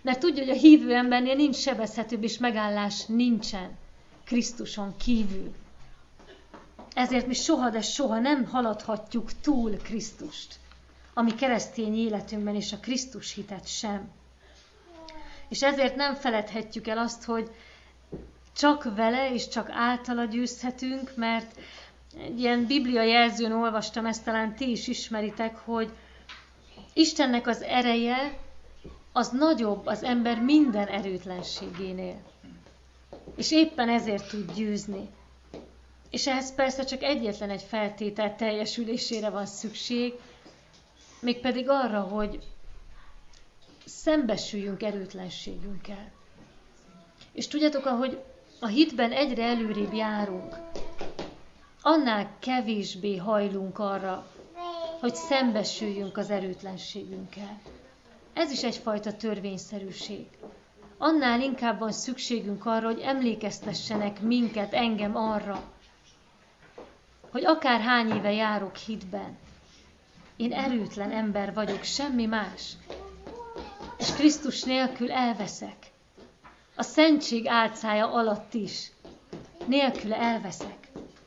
Mert tudja, hogy a hívő embernél nincs sebezhetőbb, és megállás nincsen Krisztuson kívül. Ezért mi soha, de soha nem haladhatjuk túl Krisztust, a mi keresztény életünkben, és a Krisztus hitet sem. És ezért nem feledhetjük el azt, hogy csak vele és csak általa győzhetünk, mert egy ilyen biblia jelzőn olvastam, ezt talán ti is ismeritek, hogy Istennek az ereje az nagyobb az ember minden erőtlenségénél. És éppen ezért tud győzni. És ehhez persze csak egyetlen egy feltétel teljesülésére van szükség, mégpedig arra, hogy szembesüljünk erőtlenségünkkel. És tudjátok, ahogy a hitben egyre előrébb járunk, annál kevésbé hajlunk arra, hogy szembesüljünk az erőtlenségünkkel. Ez is egyfajta törvényszerűség. Annál inkább van szükségünk arra, hogy emlékeztessenek minket, engem arra, hogy akár hány éve járok hitben, én erőtlen ember vagyok, semmi más. És Krisztus nélkül elveszek. A szentség álcája alatt is. Nélküle elveszek.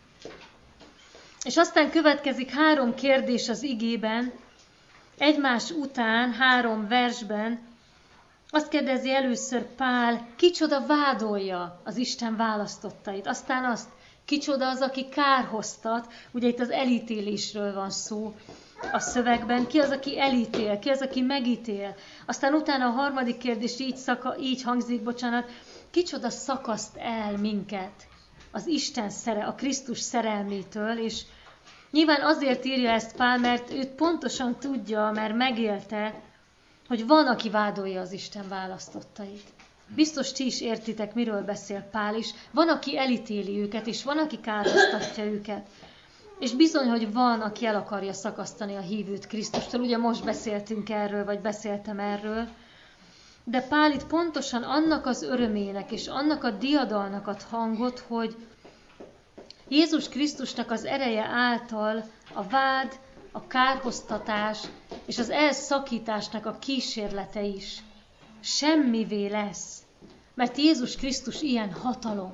És aztán következik három kérdés az igében, egymás után, három versben. Azt kérdezi először Pál, kicsoda vádolja az Isten választottait. Aztán azt, kicsoda az, aki kárhoztat, ugye itt az elítélésről van szó a szövegben, ki az, aki elítél, ki az, aki megítél. Aztán utána a harmadik kérdés így, szaka, így hangzik, bocsánat, kicsoda szakaszt el minket az Isten szere, a Krisztus szerelmétől, és nyilván azért írja ezt Pál, mert őt pontosan tudja, mert megélte, hogy van, aki vádolja az Isten választottait. Biztos ti is értitek, miről beszél Pál is. Van, aki elítéli őket, és van, aki kárhoztatja őket. És bizony, hogy van, aki el akarja szakasztani a hívőt Krisztustól. Ugye most beszéltünk erről, vagy beszéltem erről. De Pál itt pontosan annak az örömének, és annak a diadalnak ad hangot, hogy Jézus Krisztusnak az ereje által a vád, a kárhoztatás és az elszakításnak a kísérlete is semmivé lesz, mert Jézus Krisztus ilyen hatalom.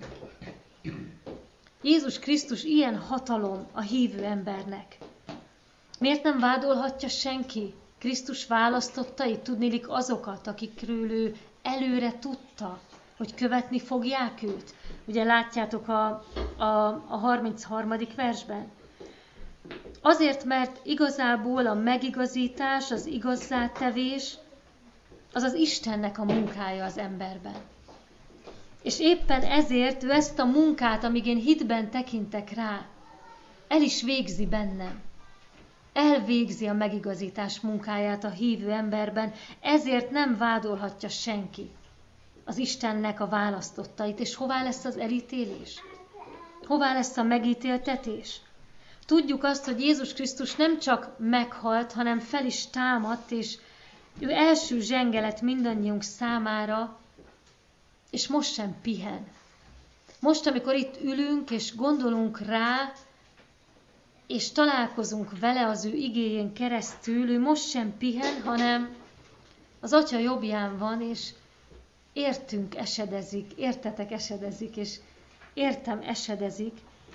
Jézus Krisztus ilyen hatalom a hívő embernek. Miért nem vádolhatja senki Krisztus választottait, tudniillik azokat, akikről ő előre tudta, hogy követni fogják őt? Ugye látjátok a, a, a harmincharmadik versben. Azért, mert igazából a megigazítás, az igazzátevés, az az Istennek a munkája az emberben. És éppen ezért ő ezt a munkát, amíg én hitben tekintek rá, el is végzi bennem. Elvégzi a megigazítás munkáját a hívő emberben, ezért nem vádolhatja senki az Istennek a választottait. És hová lesz az elítélés? Hová lesz a megítéltetés? Tudjuk azt, hogy Jézus Krisztus nem csak meghalt, hanem fel is támadt, és ő első zsengelet mindannyiunk számára, és most sem pihen. Most, amikor itt ülünk, és gondolunk rá, és találkozunk vele az ő igéjén keresztül, ő most sem pihen, hanem az Atya jobbján van, és értünk esedezik, értetek esedezik, és értem esedezik.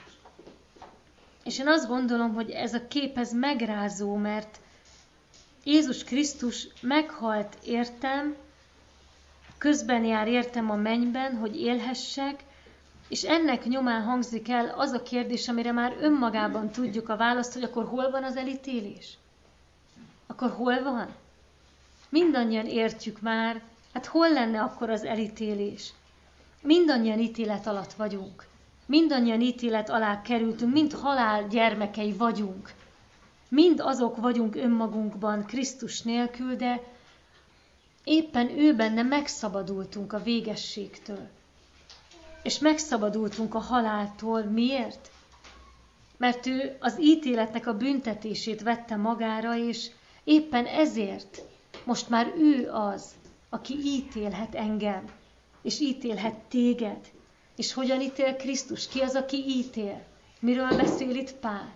És én azt gondolom, hogy ez a kép ez megrázó, mert Jézus Krisztus meghalt értem, közben jár értem a mennyben, hogy élhessek, és ennek nyomán hangzik el az a kérdés, amire már önmagában tudjuk a választ, hogy akkor hol van az elítélés? Akkor hol van? Mindannyian értjük már, hát hol lenne akkor az elítélés? Mindannyian ítélet alatt vagyunk. Mindannyian ítélet alá kerültünk, mind halál gyermekei vagyunk. Mind azok vagyunk önmagunkban Krisztus nélkül, de éppen ő benne megszabadultunk a végességtől. És megszabadultunk a haláltól. Miért? Mert ő az ítéletnek a büntetését vette magára, és éppen ezért most már ő az, aki ítélhet engem, és ítélhet téged. És hogyan ítél Krisztus? Ki az, aki ítél? Miről beszél itt Pál?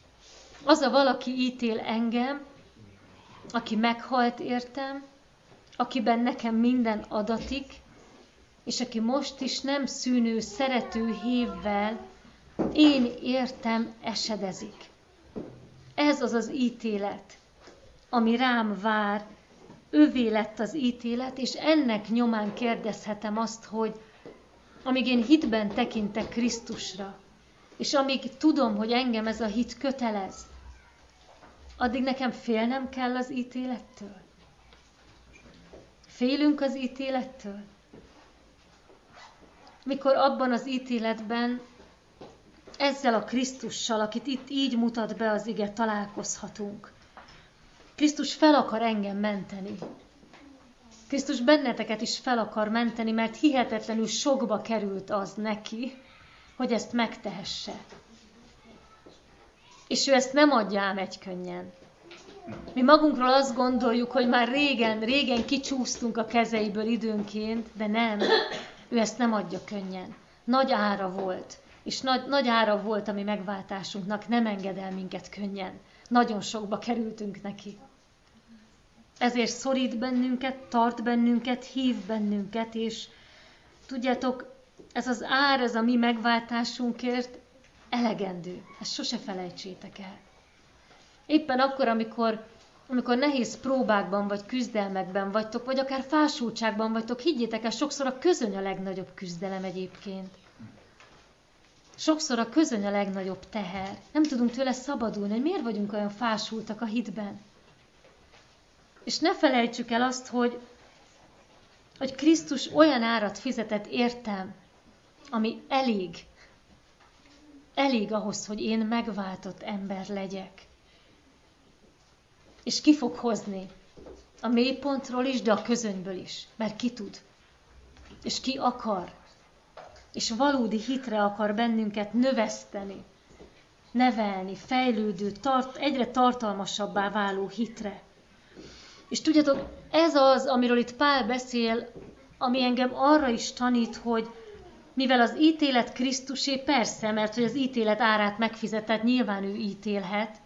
Az a valaki ítél engem, aki meghalt értem, akiben nekem minden adatik, és aki most is nem szűnő, szerető hívvel én értem esedezik. Ez az az ítélet, ami rám vár, övé lett az ítélet, és ennek nyomán kérdezhetem azt, hogy amíg én hitben tekintek Krisztusra, és amíg tudom, hogy engem ez a hit kötelez, addig nekem félnem kell az ítélettől? Félünk az ítélettől? Mikor abban az ítéletben ezzel a Krisztussal, akit itt így mutat be az ige, találkozhatunk. Krisztus fel akar engem menteni. Krisztus benneteket is fel akar menteni, mert hihetetlenül sokba került az neki, hogy ezt megtehesse. És ő ezt nem adja ám egykönnyen. Mi magunkról azt gondoljuk, hogy már régen, régen kicsúsztunk a kezeiből időnként, de nem. Ő ezt nem adja könnyen. Nagy ára volt. És nagy, nagy ára volt a mi megváltásunknak, nem enged el minket könnyen. Nagyon sokba kerültünk neki. Ezért szorít bennünket, tart bennünket, hív bennünket, és tudjátok, ez az ár, ez a mi megváltásunkért elegendő. Ezt sose felejtsétek el. Éppen akkor, amikor, amikor nehéz próbákban vagy küzdelmekben vagytok, vagy akár fásultságban vagytok, higgyétek el, sokszor a közöny a legnagyobb küzdelem egyébként. Sokszor a közöny a legnagyobb teher. Nem tudunk tőle szabadulni, hogy miért vagyunk olyan fásultak a hitben. És ne felejtsük el azt, hogy, hogy Krisztus olyan árat fizetett értem, ami elég. Elég ahhoz, hogy én megváltott ember legyek. És ki fog hozni a mélypontról is, de a közönyből is. Mert ki tud. És ki akar. És valódi hitre akar bennünket növeszteni, nevelni, fejlődő, tart, egyre tartalmasabbá váló hitre. És tudjátok, ez az, amiről itt Pál beszél, ami engem arra is tanít, hogy mivel az ítélet Krisztusé, persze, mert hogy az ítélet árát megfizetett, nyilván ő ítélhet.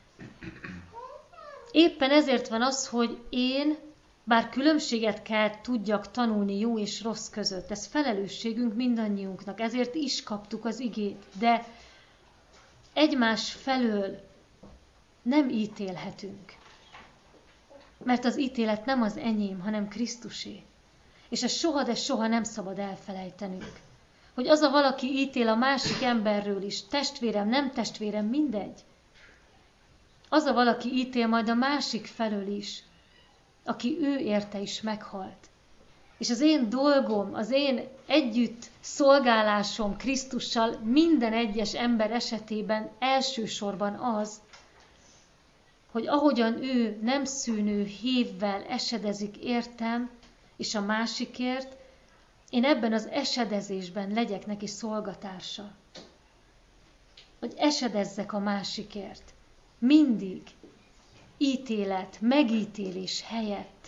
Éppen ezért van az, hogy én, bár különbséget kell tudjak tanulni jó és rossz között, ez felelősségünk mindannyiunknak, ezért is kaptuk az igét, de egymás felől nem ítélhetünk. Mert az ítélet nem az enyém, hanem Krisztusé. És ezt soha, de soha nem szabad elfelejtenünk. Hogy az a valaki ítél a másik emberről is, testvérem, nem testvérem, mindegy. Az a valaki ítél majd a másik felől is, aki ő érte is meghalt. És az én dolgom, az én együtt szolgálásom Krisztussal minden egyes ember esetében elsősorban az, hogy ahogyan ő nem szűnő hívvel esedezik értem, és a másikért, én ebben az esedezésben legyek neki szolgatársa. Hogy esedezzek a másikért. Mindig ítélet, megítélés helyett.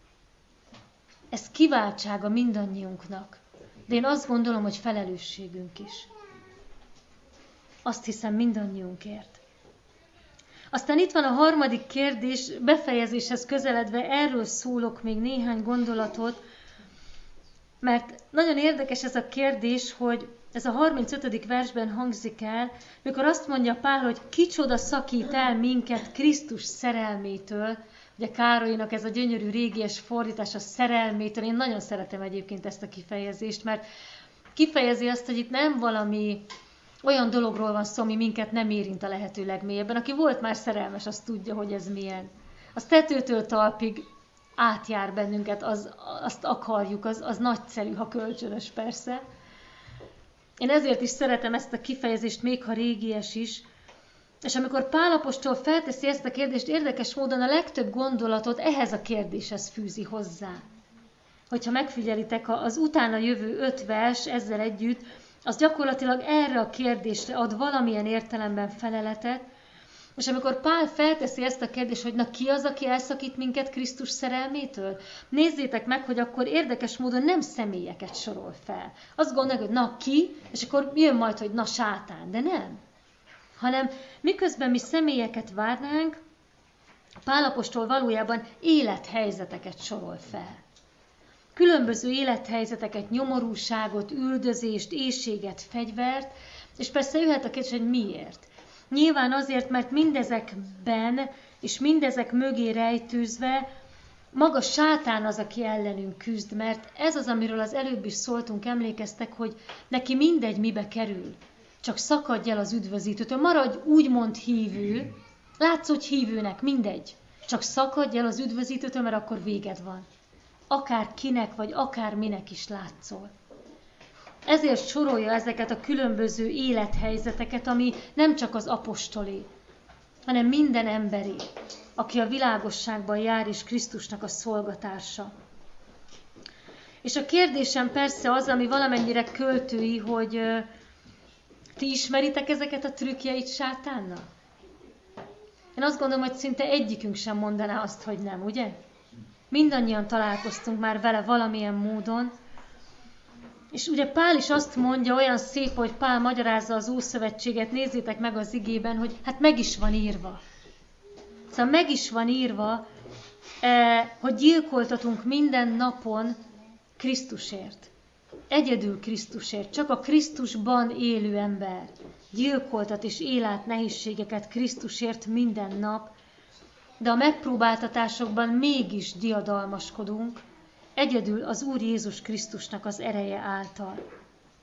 Ez kiváltsága mindannyiunknak, de én azt gondolom, hogy felelősségünk is. Azt hiszem mindannyiunkért. Aztán itt van a harmadik kérdés, befejezéshez közeledve, erről szólok még néhány gondolatot, mert nagyon érdekes ez a kérdés, hogy ez a harmincötödik versben hangzik el, mikor azt mondja Pál, hogy kicsoda szakít el minket Krisztus szerelmétől. Ugye Károlynak ez a gyönyörű régies fordítás a szerelmétől. Én nagyon szeretem egyébként ezt a kifejezést, mert kifejezi azt, hogy itt nem valami olyan dologról van szó, ami minket nem érint a lehető legmélyebben. Aki volt már szerelmes, az tudja, hogy ez milyen. Az tetőtől talpig átjár bennünket, az, azt akarjuk, az, az nagyszerű, ha kölcsönös persze. Én ezért is szeretem ezt a kifejezést, még ha régies is. És amikor Pál apostol felteszi ezt a kérdést, érdekes módon a legtöbb gondolatot ehhez a kérdéshez fűzi hozzá. Hogyha megfigyelitek, az utána jövő öt vers ezzel együtt, az gyakorlatilag erre a kérdésre ad valamilyen értelemben feleletet, és amikor Pál felteszi ezt a kérdést, hogy na ki az, aki elszakít minket Krisztus szerelmétől? Nézzétek meg, hogy akkor érdekes módon nem személyeket sorol fel. Azt gondolják, hogy na ki, és akkor jön majd, hogy na sátán, de nem. Hanem miközben mi személyeket várnánk, Pál apostol valójában élethelyzeteket sorol fel. Különböző élethelyzeteket, nyomorúságot, üldözést, éhséget, fegyvert, és persze jöhet a kérdés, hogy miért. Nyilván azért, mert mindezekben és mindezek mögé rejtőzve maga sátán az, aki ellenünk küzd, mert ez az, amiről az előbb is szóltunk, emlékeztek, hogy neki mindegy, mibe kerül. Csak szakadj el az üdvözítőtől, maradj úgymond hívő, látsz, hogy hívőnek, mindegy. Csak szakadj el az üdvözítőtől, mert akkor véged van. Akár kinek, vagy akár minek is látszol. Ezért sorolja ezeket a különböző élethelyzeteket, ami nem csak az apostolé, hanem minden emberé, aki a világosságban jár, és Krisztusnak a szolgatársa. És a kérdésem persze az, ami valamennyire költői, hogy uh, ti ismeritek ezeket a trükkjeit sátánnak? Én azt gondolom, hogy szinte egyikünk sem mondaná azt, hogy nem, ugye? Mindannyian találkoztunk már vele valamilyen módon. És ugye Pál is azt mondja, olyan szép, hogy Pál magyarázza az Ószövetséget, nézzétek meg az igében, hogy hát meg is van írva. Szóval meg is van írva, eh, hogy gyilkoltatunk minden napon Krisztusért. Egyedül Krisztusért. Csak a Krisztusban élő ember gyilkoltat és él át nehézségeket Krisztusért minden nap, de a megpróbáltatásokban mégis diadalmaskodunk, egyedül az Úr Jézus Krisztusnak az ereje által.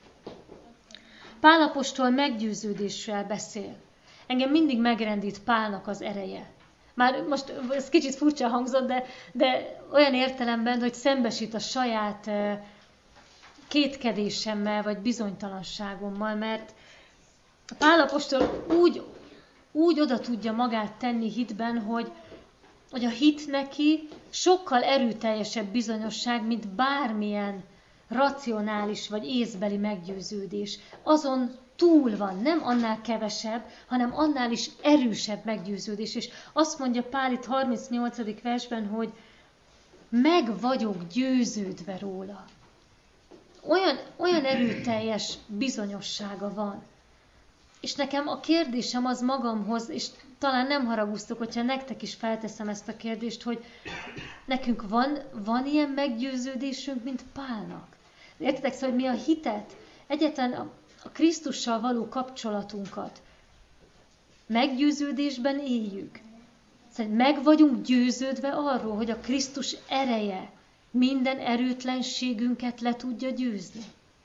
Pál apostol meggyőződéssel beszél. Engem mindig megrendít Pálnak az ereje. Már most ez kicsit furcsa hangzott, de, de olyan értelemben, hogy szembesít a saját kétkedésemmel, vagy bizonytalanságommal, mert Pál apostol úgy, úgy oda tudja magát tenni hitben, hogy, hogy a hit neki sokkal erőteljesebb bizonyosság, mint bármilyen racionális vagy észbeli meggyőződés. Azon túl van, nem annál kevesebb, hanem annál is erősebb meggyőződés. És azt mondja Pál itt harmincnyolcadik versben, hogy meg vagyok győződve róla. Olyan, olyan erőteljes bizonyossága van. És nekem a kérdésem az magamhoz, és talán nem haragusztok, hogyha nektek is felteszem ezt a kérdést, hogy nekünk van, van ilyen meggyőződésünk, mint Pálnak. Értitek, szóval, hogy mi a hitet, egyetlen a, a Krisztussal való kapcsolatunkat meggyőződésben éljük. Szóval meg vagyunk győződve arról, hogy a Krisztus ereje minden erőtlenségünket le tudja győzni.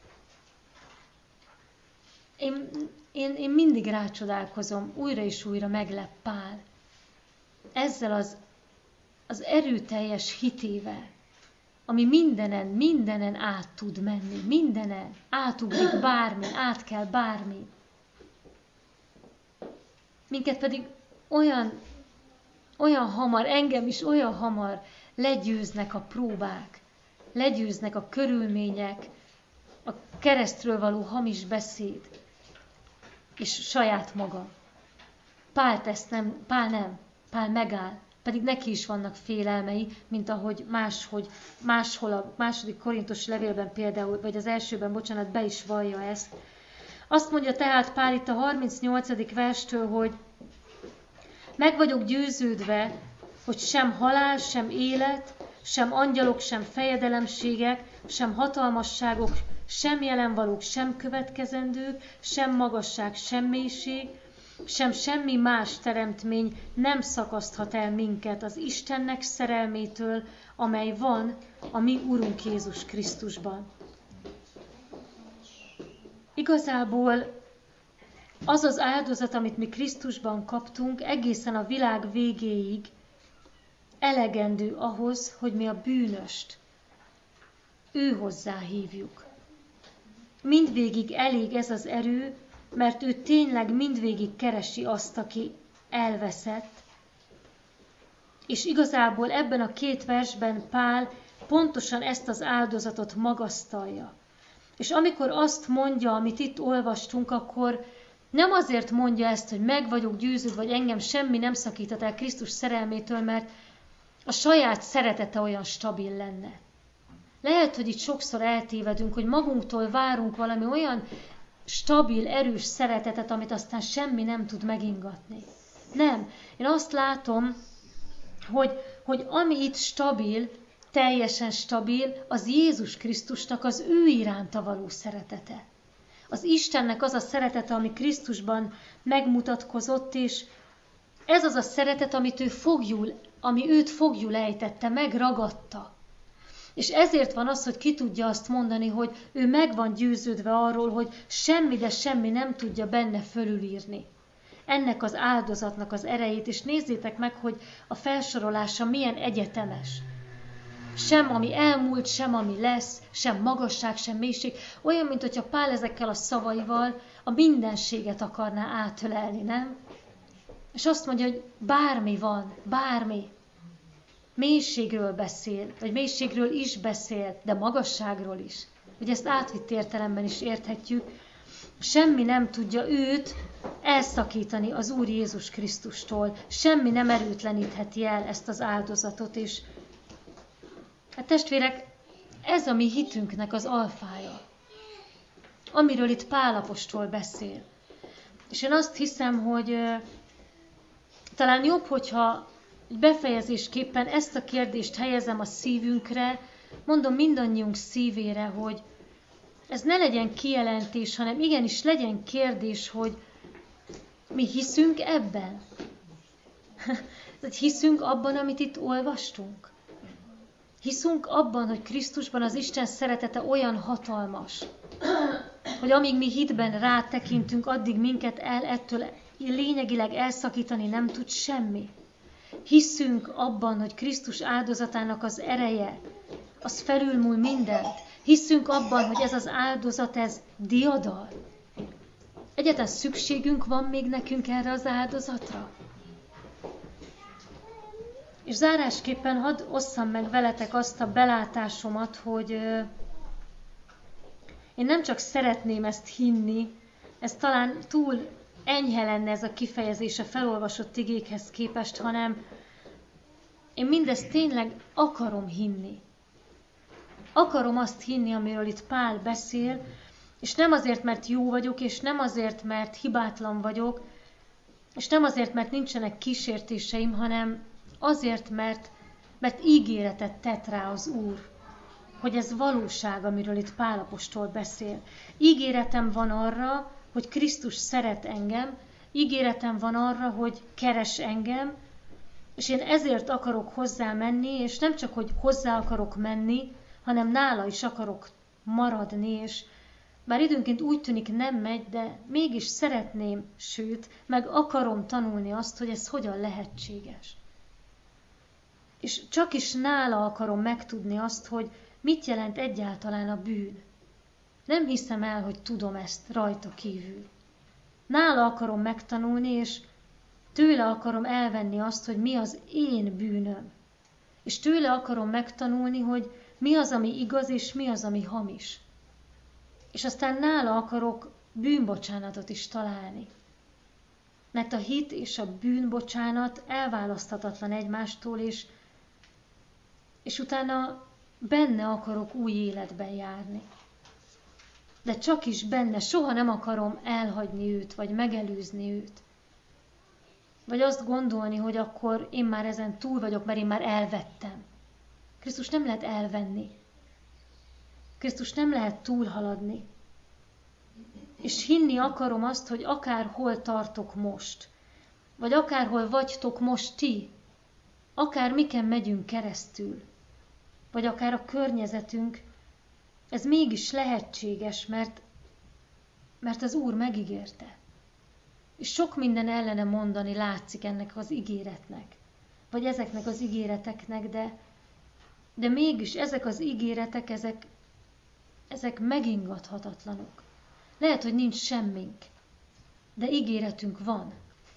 Én, én, én mindig rácsodálkozom, újra és újra meglep Pál. Ezzel az, az erőteljes hitével, ami mindenen, mindenen át tud menni, mindenen átugrik bármi, át kell bármi. Minket pedig olyan, olyan hamar, engem is olyan hamar legyőznek a próbák, legyőznek a körülmények, a keresztről való hamis beszéd, és saját maga. Pál ezt nem, Pál nem, Pál megáll, pedig neki is vannak félelmei, mint ahogy máshogy, máshol a második Korintus levélben például, vagy az elsőben, bocsánat, be is vallja ezt. Azt mondja tehát Pál itt a harmincnyolcadik verstől, hogy meg vagyok győződve, hogy sem halál, sem élet, sem angyalok, sem fejedelemségek, sem hatalmasságok, sem jelenvalók, sem következendők, sem magasság, sem mélység, sem semmi más teremtmény nem szakaszthat el minket az Istennek szerelmétől, amely van a mi Urunk Jézus Krisztusban. Igazából az az áldozat, amit mi Krisztusban kaptunk, egészen a világ végéig elegendő ahhoz, hogy mi a bűnöst ő hozzá hívjuk. Mindvégig elég ez az erő, mert ő tényleg mindvégig keresi azt, aki elveszett. És igazából ebben a két versben Pál pontosan ezt az áldozatot magasztalja. És amikor azt mondja, amit itt olvastunk, akkor nem azért mondja ezt, hogy meg vagyok győződve, vagy engem semmi nem szakíthat el Krisztus szerelmétől, mert a saját szeretete olyan stabil lenne. Lehet, hogy itt sokszor eltévedünk, hogy magunktól várunk valami olyan stabil, erős szeretetet, amit aztán semmi nem tud megingatni. Nem. Én azt látom, hogy, hogy ami itt stabil, teljesen stabil, az Jézus Krisztusnak az ő iránta való szeretete. Az Istennek az a szeretete, ami Krisztusban megmutatkozott, és ez az a szeretet, amit ő fogjul, ami őt fogjul ejtette, megragadta. És ezért van az, hogy ki tudja azt mondani, hogy ő meg van győződve arról, hogy semmi, de semmi nem tudja benne fölülírni ennek az áldozatnak az erejét, és nézzétek meg, hogy a felsorolása milyen egyetemes. Sem ami elmúlt, sem ami lesz, sem magasság, sem mélység. Olyan, mint hogyha Pál ezekkel a szavaival a mindenséget akarná átölelni, nem? És azt mondja, hogy bármi van, bármi. Mélységről beszél, vagy mélységről is beszél, de magasságról is. Hogy ezt átvitt értelemben is érthetjük. Semmi nem tudja őt elszakítani az Úr Jézus Krisztustól. Semmi nem erőtlenítheti el ezt az áldozatot. És hát testvérek, ez a mi hitünknek az alfája, amiről itt Pál apostol beszél. És én azt hiszem, hogy uh, talán jobb, hogyha befejezésképpen ezt a kérdést helyezem a szívünkre, mondom mindannyiunk szívére, hogy ez ne legyen kijelentés, hanem igenis legyen kérdés, hogy mi hiszünk ebben. Hiszünk abban, amit itt olvastunk. Hiszünk abban, hogy Krisztusban az Isten szeretete olyan hatalmas, hogy amíg mi hitben rátekintünk, addig minket el ettől lényegileg elszakítani nem tud semmi. Hiszünk abban, hogy Krisztus áldozatának az ereje, az felülmúl mindent. Hiszünk abban, hogy ez az áldozat, ez diadal. Egyáltalán szükségünk van még nekünk erre az áldozatra? És zárásképpen hadd osszam meg veletek azt a belátásomat, hogy én nem csak szeretném ezt hinni, ez talán túl enyhe lenne ez a kifejezés a felolvasott igékhez képest, hanem én mindezt tényleg akarom hinni. Akarom azt hinni, amiről itt Pál beszél, és nem azért, mert jó vagyok, és nem azért, mert hibátlan vagyok, és nem azért, mert nincsenek kísértéseim, hanem azért, mert, mert ígéretet tett rá az Úr, hogy ez valóság, amiről itt Pál apostol beszél. Ígéretem van arra, hogy Krisztus szeret engem, ígéretem van arra, hogy keres engem, és én ezért akarok hozzá menni, és nem csak, hogy hozzá akarok menni, hanem nála is akarok maradni, és bár időnként úgy tűnik nem megy, de mégis szeretném, sőt, meg akarom tanulni azt, hogy ez hogyan lehetséges. És csak is nála akarom megtudni azt, hogy mit jelent egyáltalán a bűn. Nem hiszem el, hogy tudom ezt rajta kívül. Nála akarom megtanulni, és tőle akarom elvenni azt, hogy mi az én bűnöm. És tőle akarom megtanulni, hogy mi az, ami igaz, és mi az, ami hamis. És aztán nála akarok bűnbocsánatot is találni. Mert a hit és a bűnbocsánat elválaszthatatlan egymástól, és, és utána benne akarok új életben járni. De csak is benne, soha nem akarom elhagyni őt, vagy megelőzni őt. Vagy azt gondolni, hogy akkor én már ezen túl vagyok, mert én már elvettem. Krisztus nem lehet elvenni. Krisztus nem lehet túlhaladni. És hinni akarom azt, hogy akárhol tartok most, vagy akárhol vagytok most ti, akár miken megyünk keresztül, vagy akár a környezetünk, ez mégis lehetséges, mert, mert az Úr megígérte. És sok minden ellene mondani látszik ennek az ígéretnek, vagy ezeknek az ígéreteknek, de, de mégis ezek az ígéretek, ezek, ezek megingathatatlanok. Lehet, hogy nincs semmink, de ígéretünk van.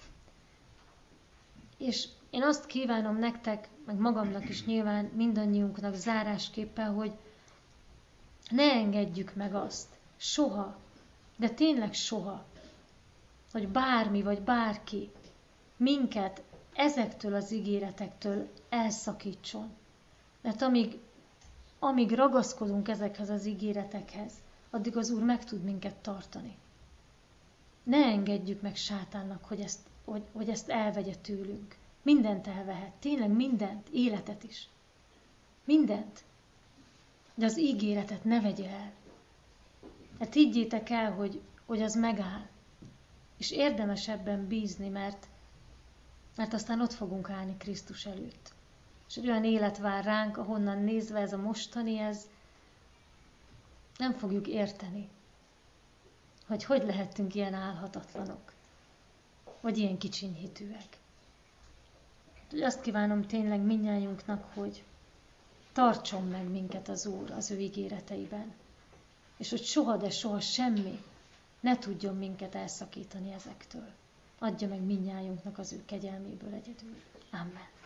És én azt kívánom nektek, meg magamnak is nyilván mindannyiunknak zárásképpen, hogy ne engedjük meg azt, soha, de tényleg soha, hogy bármi vagy bárki minket ezektől az ígéretektől elszakítson. Mert amíg, amíg ragaszkodunk ezekhez az ígéretekhez, addig az Úr meg tud minket tartani. Ne engedjük meg sátánnak, hogy ezt, hogy, hogy ezt elvegye tőlünk. Mindent elvehet, tényleg mindent, életet is. Mindent. De az ígéretet ne vegye el. Hát higgyétek el, hogy, hogy az megáll. És érdemes ebben bízni, mert, mert aztán ott fogunk állni Krisztus előtt. És olyan élet vár ránk, ahonnan nézve ez a mostani, ez nem fogjuk érteni, hogy hogy lehettünk ilyen álhatatlanok, vagy ilyen kicsinyhitűek. Úgyhogy azt kívánom tényleg mindnyájunknak, hogy tartson meg minket az Úr az ő ígéreteiben, és hogy soha, de soha semmi ne tudjon minket elszakítani ezektől. Adja meg mindnyájunknak az ő kegyelméből egyedül. Amen.